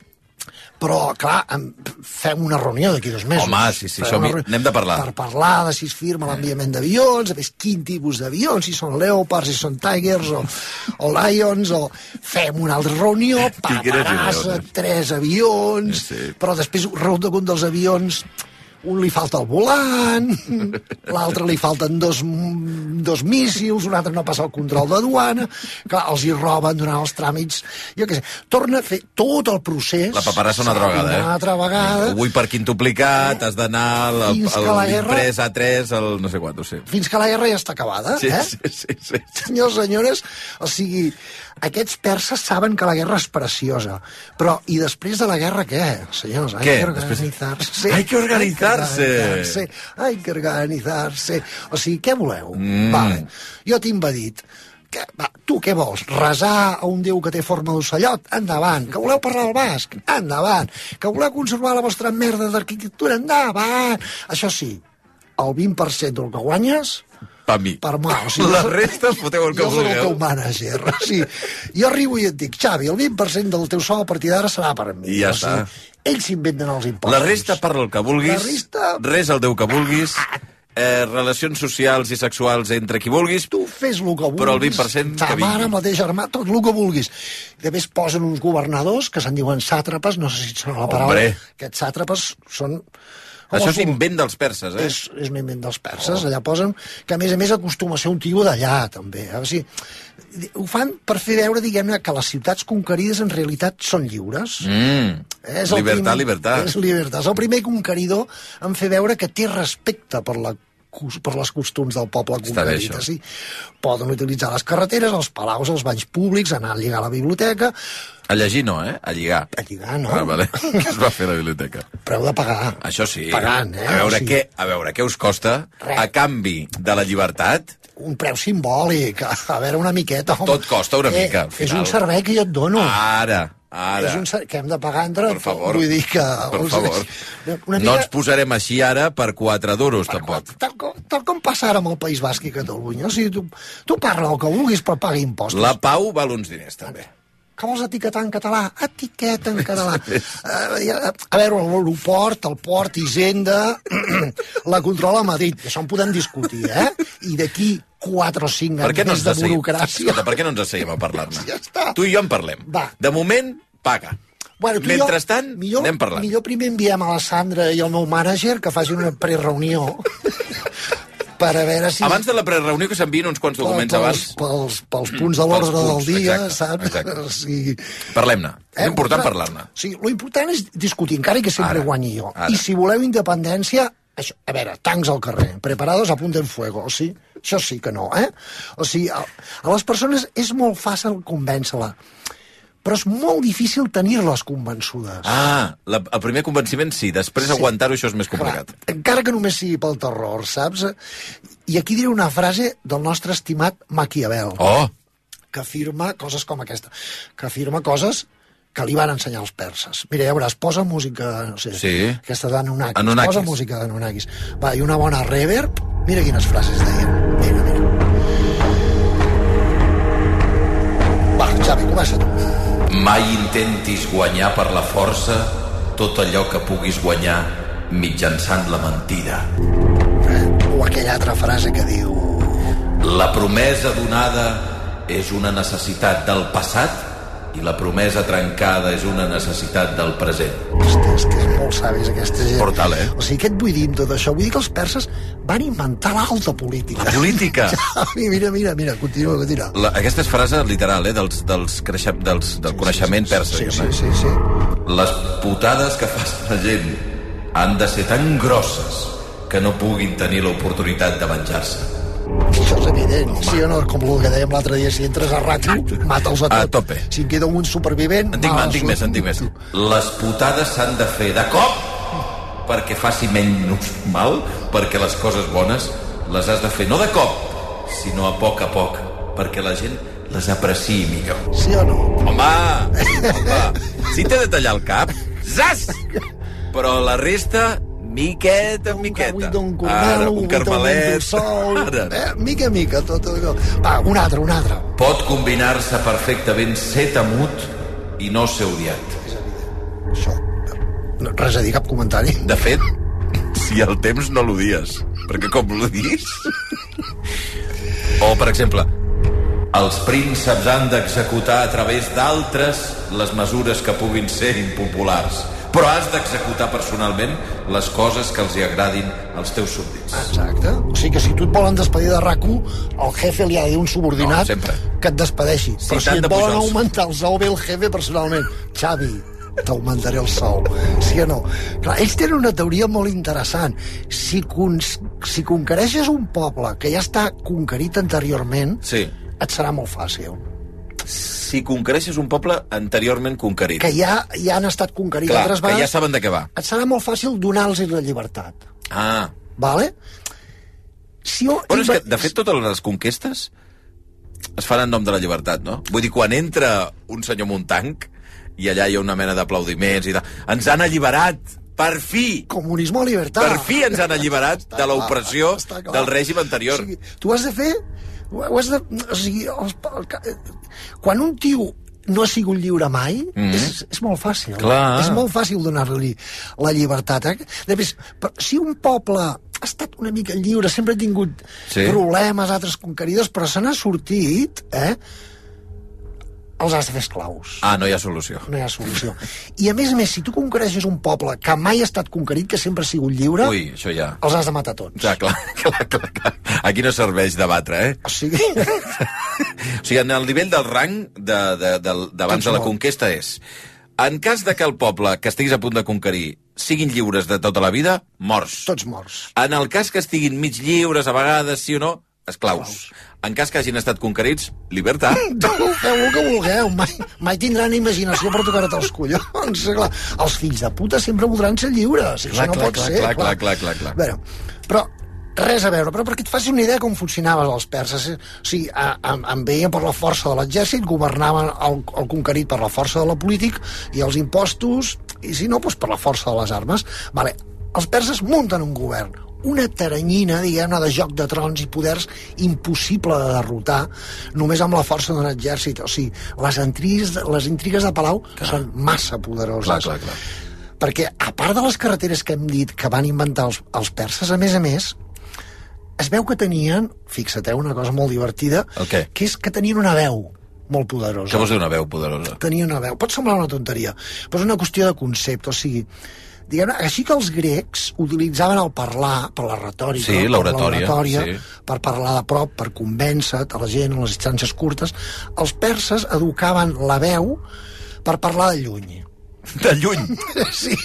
Speaker 16: però, clar, em- fem una reunió d'aquí dos mesos.
Speaker 3: Home, sí, sí,
Speaker 16: Fem
Speaker 3: això
Speaker 16: una
Speaker 3: mi-
Speaker 16: reunió
Speaker 3: n'hem de parlar.
Speaker 16: Per parlar de si es firma l'enviament d'avions, a més, quin tipus d'avions, si són Leopards, si són Tigers o, o Lions, o fem una altra reunió,
Speaker 3: Tigres i
Speaker 16: paperàs,
Speaker 3: Leones.
Speaker 16: tres avions,
Speaker 3: Sí, sí.
Speaker 16: però després resulta que un dels avions un li falta el volant, l'altre li falten dos, dos míssils, un altre no passa el control de duana, clar, els hi roben durant els tràmits, jo què sé, torna a fer tot el procés.
Speaker 3: La paperassa una altra vegada, eh?
Speaker 16: Una altra vegada.
Speaker 3: Ho vull per quintuplicat, has d'anar al,
Speaker 16: Fins
Speaker 3: al,
Speaker 16: que la guerra-
Speaker 3: imprès A tres, el no sé quant, ho sé.
Speaker 16: Fins que la guerra ja està acabada,
Speaker 3: Sí,
Speaker 16: eh?
Speaker 3: sí, sí, sí.
Speaker 16: Senyors, senyores, o sigui, aquests perses saben que la guerra és preciosa, però i després de la guerra què, senyors? Hay
Speaker 3: Què?
Speaker 16: que
Speaker 3: Després-
Speaker 16: organitzar-se.
Speaker 3: Hay que organizarse.
Speaker 16: organizarse. Hay que organizar-se. O sigui, què voleu?
Speaker 3: Mm.
Speaker 16: Vale. Jo tinc va dit, que, va, tu què vols? Resar a un déu que té forma d'ocellot? Endavant. Que voleu parlar al basc? Endavant. Que voleu conservar la vostra merda d'arquitectura? Endavant. Això sí, el vint per cent del que guanyes
Speaker 3: Per mi.
Speaker 16: per mà. O sigui,
Speaker 3: La resta foteu el que
Speaker 16: jo soc el
Speaker 3: vulgueu.
Speaker 16: teu mànager. O sigui, jo arribo i et dic, Xavi, el vint per cent del teu sou a partir d'ara serà per mi.
Speaker 3: I ja
Speaker 16: o sigui,
Speaker 3: està.
Speaker 16: ells s'inventen els impostos.
Speaker 3: La resta parla el que vulguis,
Speaker 16: La resta-
Speaker 3: res el Déu que vulguis, eh, relacions socials i sexuals entre qui vulguis,
Speaker 16: Tu fes el que vulguis.
Speaker 3: però el vint per cent
Speaker 16: Ta
Speaker 3: que vingui.
Speaker 16: mare, mateix germà, tot el que vulguis. I a més posen uns governadors que se'n diuen sàtrapes, no sé si et sona la paraula.
Speaker 3: Hombre.
Speaker 16: Aquests sàtrapes són...
Speaker 3: Això
Speaker 16: els-
Speaker 3: és invent dels perses, eh?
Speaker 16: És, és un invent dels perses. Allà posen que, a més a més, acostuma a ser un tio d'allà, també. O sigui, ho fan per fer veure, diguem-ne, que les ciutats conquerides en realitat són lliures.
Speaker 3: Mm.
Speaker 16: És el
Speaker 3: Libertat,
Speaker 16: primer-
Speaker 3: libertat.
Speaker 16: És libertat. És el primer conqueridor en fer veure que té respecte per la cos- per les costums del poble
Speaker 3: Està bé,
Speaker 16: conquerit.
Speaker 3: això.
Speaker 16: Sí? Poden utilitzar les carreteres, els palaus, els banys públics, anar a lligar a la biblioteca.
Speaker 3: A llegir no, eh? A lligar.
Speaker 16: A lligar, no.
Speaker 3: Ah, vale. Què es va fer a la biblioteca?
Speaker 16: Preu de pagar.
Speaker 3: Això sí.
Speaker 16: Pagant, eh?
Speaker 3: A veure,
Speaker 16: O sigui-
Speaker 3: què, a veure què us costa
Speaker 16: Res.
Speaker 3: a canvi de la llibertat.
Speaker 16: Un preu simbòlic, a veure una miqueta. Home.
Speaker 3: Tot costa una
Speaker 16: eh,
Speaker 3: mica, al
Speaker 16: És
Speaker 3: final.
Speaker 16: un servei que jo et dono.
Speaker 3: Ara, ara.
Speaker 16: És un ser... que hem de pagar entre...
Speaker 3: Per favor.
Speaker 16: Vull dir que...
Speaker 3: Per favor.
Speaker 16: Una
Speaker 3: No
Speaker 16: mica...
Speaker 3: ens posarem així ara per quatre duros, tampoc.
Speaker 16: Tal com, tal com passa ara amb el País Basc i Catalunya. O sigui, tu, tu parla el que vulguis, però paga impostos.
Speaker 3: La pau val uns diners, també.
Speaker 16: Que vols etiquetar en català? Etiqueta en català. Uh, a veure, l'aeroport, el port, Hisenda, la controla Madrid. Això en podem discutir, eh? I d'aquí quatre o cinc
Speaker 3: Per què
Speaker 16: anys
Speaker 3: no
Speaker 16: més
Speaker 3: ens
Speaker 16: de
Speaker 3: asseiem?
Speaker 16: burocràcia...
Speaker 3: Escolta, per què no ens asseiem a parlar-ne?
Speaker 16: Ja està.
Speaker 3: Tu i jo en parlem.
Speaker 16: Va.
Speaker 3: De moment, paga.
Speaker 16: Bueno, tu i
Speaker 3: Mentrestant,
Speaker 16: jo, millor,
Speaker 3: anem parlant.
Speaker 16: Millor primer enviem a la Sandra i el meu mànager que facin una prereunió per a veure si...
Speaker 3: Abans de la prereunió que s'envien uns quants documents
Speaker 16: pels,
Speaker 3: abans.
Speaker 16: Pels, pels punts de l'ordre
Speaker 3: Pels
Speaker 16: del
Speaker 3: punts,
Speaker 16: dia,
Speaker 3: exacte,
Speaker 16: saps?
Speaker 3: exacte.
Speaker 16: O sigui,
Speaker 3: Parlem-ne. És
Speaker 16: Eh,
Speaker 3: important
Speaker 16: clar,
Speaker 3: parlar-ne.
Speaker 16: Sí, lo important és discutir, encara que sempre
Speaker 3: Ara,
Speaker 16: guanyi jo.
Speaker 3: ara.
Speaker 16: I si voleu independència, això, a veure, tancs al carrer, preparados a punt en fuego, o sigui, això sí que no, eh? O sigui, a, a les persones és molt fàcil convèncer-la, però és molt difícil tenir-les convençudes.
Speaker 3: Ah, la, el primer convenciment sí, després
Speaker 16: Sí.
Speaker 3: aguantar-ho això és més complicat.
Speaker 16: Encara que només sigui pel terror, saps? I aquí diré una frase del nostre estimat Maquiavel,
Speaker 3: Oh!
Speaker 16: que afirma coses com aquesta, que afirma coses que li van ensenyar els perses. Mira, ja veuràs, posa música, no sé,
Speaker 3: Sí.
Speaker 16: aquesta d'Anunnakis,
Speaker 3: Anunnakis.
Speaker 16: posa música d'Anunnakis. Va, i una bona reverb, mira quines frases deien. Mira, mira. Va, Xavi, comença tu.
Speaker 3: Mai intentis guanyar per la força tot allò que puguis guanyar mitjançant la mentida.
Speaker 16: O aquella altra frase que diu...
Speaker 3: La promesa donada és una necessitat del passat i la promesa trencada és una necessitat del present.
Speaker 16: Hòstia, és que és molt savis aquesta gent.
Speaker 3: Portal, eh?
Speaker 16: O sigui, què et vull dir amb tot això? Vull dir que els perses van inventar l'alta política.
Speaker 3: La política?
Speaker 16: Mira, mira, mira, continua, continua.
Speaker 3: La, aquesta és frase literal, eh, dels, dels, creixer, dels del sí, coneixement sí, sí, persa.
Speaker 16: Sí,
Speaker 3: sí,
Speaker 16: sí, sí, sí.
Speaker 3: Les putades que fa la gent han de ser tan grosses que no puguin tenir l'oportunitat de venjar-se.
Speaker 16: Això és evident, home. Sí o no? Com el que dèiem l'altre dia, si entres a rato, mata'ls a tot.
Speaker 3: A tope.
Speaker 16: Si en queda un supervivent...
Speaker 3: En dic, en dic més, en dic més. Les putades s'han de fer de cop perquè faci menys mal, perquè les coses bones les has de fer no de cop, sinó a poc a poc, perquè la gent les apreciï millor.
Speaker 16: Sí o no?
Speaker 3: Home, home, si t'he de tallar el cap, zas! Però la resta... miqueta en miqueta. Ara, un carmelet.
Speaker 16: Ara. Eh, mica, mica, tot, tot. Va, un altre, un altre.
Speaker 3: Pot combinar-se perfectament ser temut i no ser odiat.
Speaker 16: És evident. Això. No, res a dir, cap comentari.
Speaker 3: De fet, si el temps no l'odies, perquè com l'odies... O, per exemple, els prínceps han d'executar a través d'altres les mesures que puguin ser impopulars, però has d'executar personalment les coses que els hi agradin als teus súbdits.
Speaker 16: Exacte. O sigui que si tu et volen despedir de RAC u, el jefe li ha de dir un subordinat
Speaker 3: no,
Speaker 16: que et despedeixi.
Speaker 3: Si
Speaker 16: però si et volen pujals. augmentar el sou, ve el jefe personalment. Xavi, t'augmentaré el sou. Sí o no? Clar, ells tenen una teoria molt interessant. Si, con si conquereixes un poble que ja està conquerit anteriorment,
Speaker 3: sí.
Speaker 16: et serà molt fàcil.
Speaker 3: Si conquereixes un poble anteriorment conquerit.
Speaker 16: Que ja, ja han estat conquerits
Speaker 3: Clar,
Speaker 16: altres
Speaker 3: vegades. Que ja saben de què va.
Speaker 16: Et serà molt fàcil donar-los la llibertat.
Speaker 3: Ah.
Speaker 16: Vale? Si jo...
Speaker 3: Bueno, és que, de fet, totes les conquestes es fan en nom de la llibertat, no? Vull dir, quan entra un senyor amb un tanc i allà hi ha una mena d'aplaudiments i tal, ens han alliberat, per fi!
Speaker 16: Comunisme o llibertat.
Speaker 3: Per fi ens han alliberat de l'opressió del règim anterior.
Speaker 16: O sigui, tu has de fer... Ho has de, o sigui, els, el, quan un tio no ha sigut lliure mai, mm-hmm. és, és molt fàcil.
Speaker 3: Clar.
Speaker 16: És molt fàcil donar-li la llibertat. Eh? Després, si un poble ha estat una mica lliure, sempre ha tingut sí. problemes, altres conqueridors, però se n'ha sortit, eh? els has de fer esclaus.
Speaker 3: Ah, no hi ha solució.
Speaker 16: No hi ha solució. I a més a més, si tu conquereixes un poble que mai ha estat conquerit, que sempre ha sigut lliure,
Speaker 3: Ui, això ja...
Speaker 16: els has de matar tots.
Speaker 3: Ja, clar, clar, clar, clar. Aquí no serveix debatre, eh?
Speaker 16: O sigui...
Speaker 3: o sigui, en el nivell del rang de, de, de, d'abans de la conquesta és... En cas de que el poble que estiguis a punt de conquerir siguin lliures de tota la vida, morts.
Speaker 16: Tots morts.
Speaker 3: En el cas que estiguin mig lliures, a vegades, sí o no, esclaus. En cas que hagin estat conquerits, libertat.
Speaker 16: Feu el que vulgueu. Mai, mai tindran imaginació per tocar-te els collons. Clar, els fills de puta sempre voldran ser lliures.
Speaker 3: Clar,
Speaker 16: Això no
Speaker 3: clar,
Speaker 16: pot
Speaker 3: clar,
Speaker 16: ser.
Speaker 3: Clar, clar, clar, clar, clar.
Speaker 16: Bé, però res a veure, però perquè et facis una idea com funcionaven els perses. O sigui, en veien per la força de l'exèrcit, governaven el, el conquerit per la força de la política i els impostos, i si no, doncs per la força de les armes. Vale. Els perses munten un govern, una taranyina, diguem-ne, de joc de trons i poders impossible de derrotar només amb la força d'un exèrcit. O sigui, les intrigues, les intrigues de Palau clar. Són massa poderoses.
Speaker 3: Clar, clar, clar.
Speaker 16: Perquè, a part de les carreteres que hem dit que van inventar els, els perses, a més a més, es veu que tenien, fixa't, una cosa molt divertida,
Speaker 3: okay.
Speaker 16: que és que tenien una veu molt poderosa.
Speaker 3: Què vols dir una veu poderosa?
Speaker 16: Tenien una veu. Pot semblar una tonteria, però és una qüestió de concepte. O sigui, diguem-ne, així que els grecs utilitzaven el parlar per la retòrica,
Speaker 3: sí, l'oratòria,
Speaker 16: sí. per parlar de prop, per convèncer a la gent en les distàncies curtes, els perses educaven la veu per parlar de lluny.
Speaker 3: De lluny?
Speaker 16: Sí.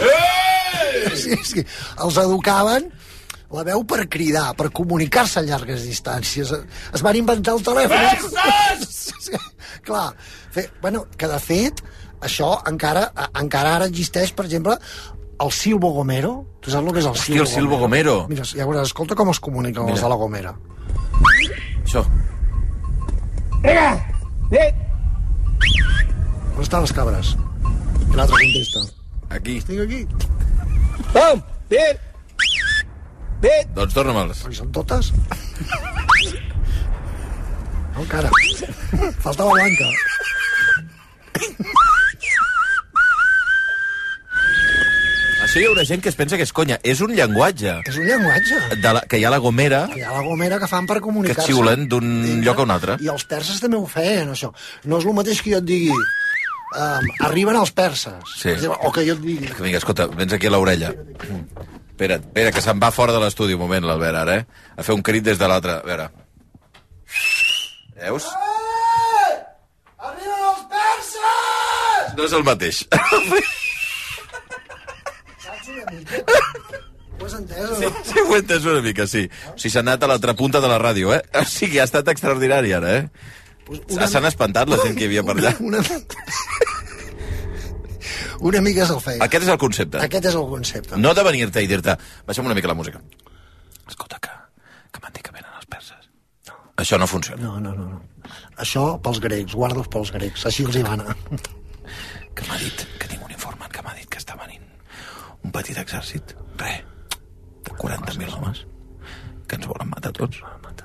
Speaker 16: Sí, sí. Els educaven la veu per cridar, per comunicar-se a llargues distàncies. Es van inventar el telèfon. Sí, clar. Fe, bueno, que de fet, això encara, encara ara existeix, per exemple, el Silvo Gomero. Tu saps el que és el
Speaker 3: Hosti,
Speaker 16: Silvo
Speaker 3: el Silvo Gomero?
Speaker 16: Gomero? Mira, ja veuràs, escolta com es comuniquen Mira. Els de la Gomera.
Speaker 3: Això.
Speaker 16: Vinga! Dit! On estan les cabres? I l'altre contesta.
Speaker 3: Aquí.
Speaker 16: Estic aquí. Pam! Dit! Dit!
Speaker 3: Doncs torna'm-les.
Speaker 16: Perquè són totes. No, encara. Falta la blanca.
Speaker 3: això hi haurà gent que es pensa que és conya. És un llenguatge.
Speaker 16: És un llenguatge.
Speaker 3: De la, que hi ha la gomera...
Speaker 16: Que hi ha la gomera que fan per comunicar-se.
Speaker 3: Que xiulen d'un lloc a un altre.
Speaker 16: I els perses també ho feien, això. No és el mateix que jo et digui... Um, arriben els perses.
Speaker 3: Sí.
Speaker 16: O que jo et digui...
Speaker 3: Vinga, escolta, vens aquí a l'orella. Espera't, espera, que se'n va fora de l'estudi un moment, l'Albert, ara, eh? A fer un crit des de l'altre. A veure. Veus?
Speaker 16: Ei! Arriben els perses!
Speaker 3: No és el mateix.
Speaker 16: Saps una mica? Ho has entès o no?
Speaker 3: Sí, sí, ho he entès una mica, sí. O sigui, s'ha anat a l'altra punta de la ràdio, eh? O sigui, ha estat extraordinari, ara, eh? Pues una... S'han espantat la gent que hi havia per allà.
Speaker 16: Una, una... una mica se'l feia.
Speaker 3: Aquest és el concepte.
Speaker 16: Aquest és el concepte.
Speaker 3: No de venir-te i dir-te, baixem una mica la música. Escolta, que, que m'han dit que venen els perses. No. Això no funciona.
Speaker 16: No, no, no, no. Això pels grecs, guardos pels grecs. Així els hi va anar.
Speaker 3: Que m'ha dit, que tinc un informant que m'ha dit que està venint un petit exèrcit, re, de quaranta mil homes, que ens volen matar tots.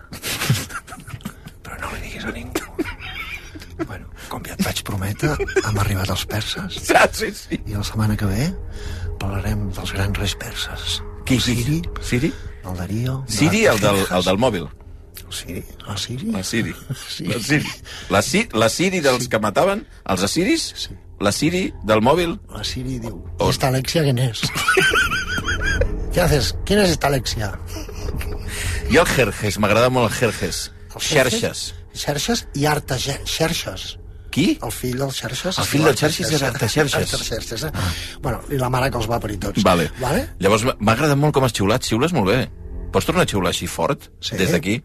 Speaker 3: Però no li diguis a ningú.
Speaker 16: Bueno, com ja et vaig prometre, hem arribat als perses.
Speaker 3: Ah, sí, sí.
Speaker 16: I la setmana que ve parlarem dels grans reis perses.
Speaker 3: Qui?
Speaker 16: Siri.
Speaker 3: Siri?
Speaker 16: El Darío.
Speaker 3: Siri, el del, el del mòbil.
Speaker 16: El Siri? La Siri?
Speaker 3: La Siri.
Speaker 16: Sí.
Speaker 3: La Siri. La, si, la Siri dels que mataven, els assiris?
Speaker 16: Sí.
Speaker 3: La Siri del mòbil?
Speaker 16: La Siri diu, ¿y esta Alexia quién es? ¿Qué haces? ¿Quién es esta Alexia?
Speaker 3: I el Jerjes, m'agrada molt el Jerjes. Xerxes.
Speaker 16: Xerxes i Artaxerxes.
Speaker 3: Qui?
Speaker 16: El fill del Xerxes.
Speaker 3: El fill del Xerxes era Artaxerxes.
Speaker 16: Artaxerxes, eh? Ah. Bueno, i la mare que els va parir tots.
Speaker 3: Vale.
Speaker 16: Vale?
Speaker 3: Llavors, m'ha agradat molt com has xiulat. Xiules molt bé. Pots tornar a xiular així fort?
Speaker 16: Sí.
Speaker 3: Des d'aquí?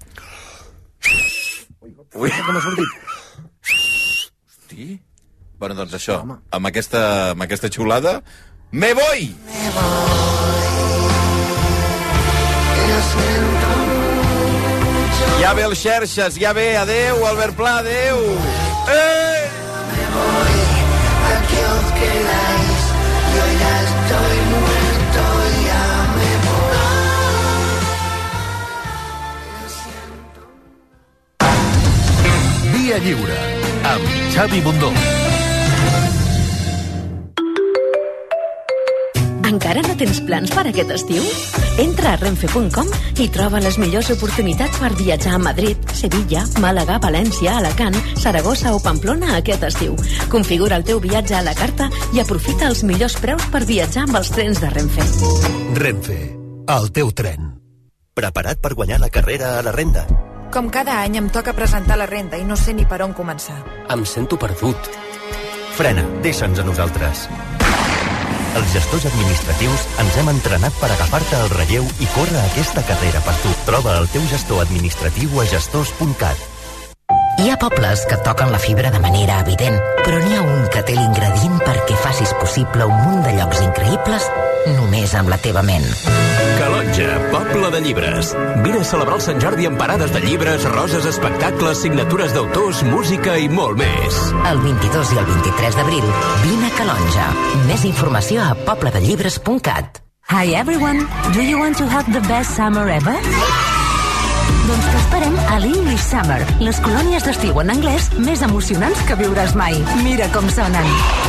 Speaker 16: Ui. Com ha sortit?
Speaker 3: Hosti. Bueno, doncs això, amb aquesta, amb aquesta xiulada, me voy! Me voy. Ja ve el Xerxes, ja ve, adeu, Albert Pla, adeu! Eh! Me voy, aquí os quedáis, yo ya estoy muerto, ya me voy.
Speaker 12: Via Lliure, amb Xavi Bundó.
Speaker 14: Encara no tens plans per aquest estiu? Entra a renfe punt com i troba les millors oportunitats per viatjar a Madrid, Sevilla, Màlaga, València, Alacant, Saragossa o Pamplona aquest estiu. Configura el teu viatge a la carta i aprofita els millors preus per viatjar amb els trens de Renfe.
Speaker 12: Renfe, el teu tren.
Speaker 18: Preparat per guanyar la carrera a la renda?
Speaker 19: Com cada any em toca presentar la renda i no sé ni per on començar.
Speaker 18: Em sento perdut. Frena, deixa'ns a nosaltres. Els gestors administratius ens hem entrenat per agafar-te el relleu i córrer aquesta carrera per tu. Troba el teu gestor administratiu a gestors punt cat.
Speaker 20: Hi ha pobles que toquen la fibra de manera evident, però n'hi ha un que té l'ingredient perquè facis possible un munt de llocs increïbles només amb la teva ment.
Speaker 21: Calonja, poble de llibres. Vine a celebrar el Sant Jordi amb parades de llibres, roses, espectacles, signatures d'autors, música i molt més.
Speaker 20: El vint-i-dos i el vint-i-tres d'abril, vine a Calonja. Més informació a poble de llibres punt cat.
Speaker 22: Hi everyone, do you want to have the best summer ever? Doncs t'esperem a l'English Summer, les colònies d'estiu en anglès més emocionants que viuràs mai. Mira com sonen.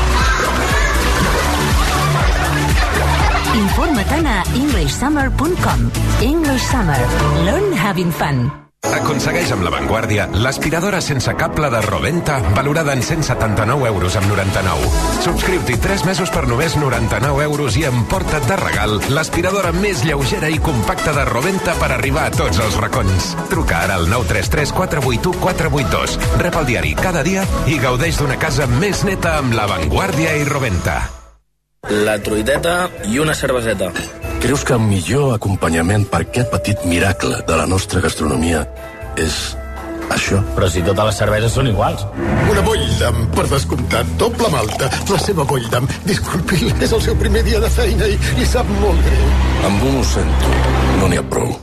Speaker 22: Informa't a english summer punt com. English Summer. Learn having fun.
Speaker 23: Aconsegueix amb La Vanguardia l'aspiradora sense cable de Roventa valorada en cent setanta-nou euros amb noranta-nou. Subscriu-t'hi tres mesos per només noranta-nou euros i emporta't de regal l'aspiradora més lleugera i compacta de Roventa per arribar a tots els racons. Truca ara al nou tres tres quatre vuit u quatre vuit dos. Rep el diari cada dia i gaudeix d'una casa més neta amb La Vanguardia i Roventa.
Speaker 24: La truiteta i una cerveseta.
Speaker 12: Creus que el millor acompanyament per aquest petit miracle de la nostra gastronomia és això?
Speaker 24: Però si totes les cerveses són iguals.
Speaker 12: Una Boldam, per descomptat, doble malta. La seva Boldam, disculpi, és el seu primer dia de feina i li sap molt greu. Amb un ho sento, no n'hi ha prou.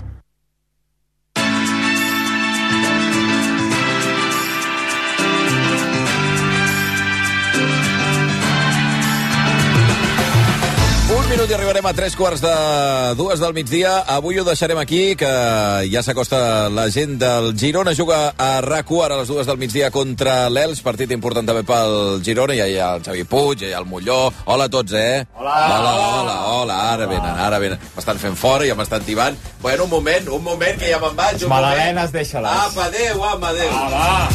Speaker 3: Un minut i arribarem tornarem a tres quarts de dues del migdia. Avui ho deixarem aquí, que ja s'acosta la gent del Girona. Juga a RAC u ara a les dues del migdia contra l'Elx. Partit important també pel Girona. Ja hi ha el Xavi Puig, ja hi ha el Molló. Hola a tots, eh? Hola, hola, hola, hola. Ara venen, ara venen. M'estan fent fora, ja m'estan tibant. Bueno, un moment, un moment, que ja me'n vaig.
Speaker 2: Magdalenes, deixa-les.
Speaker 3: Apa, adéu, ama, adéu.
Speaker 2: Va, va.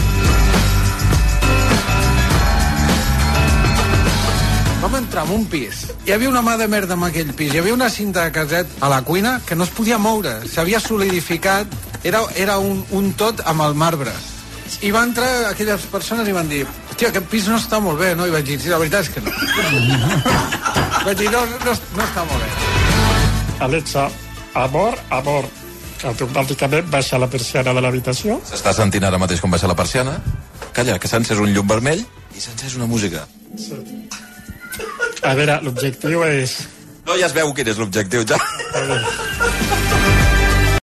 Speaker 17: Vam entrar en un pis. Hi havia una mà de merda en aquell pis. Hi havia una cinta de caset a la cuina que no es podia moure. S'havia solidificat. Era, era un, un tot amb el marbre. I van entrar aquelles persones i van dir: hòstia, aquest pis no està molt bé, no? I vaig dir: sí, la veritat és que no. Vaig dir: no, no, no està molt bé.
Speaker 1: Alexa, amor, amor. Automàticament baixa la persiana de l'habitació.
Speaker 3: S'està sentint ara mateix com baixa la persiana? Calla, que s'ha encès un llum vermell i s'ha encès una música.
Speaker 1: Sí. A veure, l'objectiu és...
Speaker 3: No, ja es veu quin és l'objectiu, ja.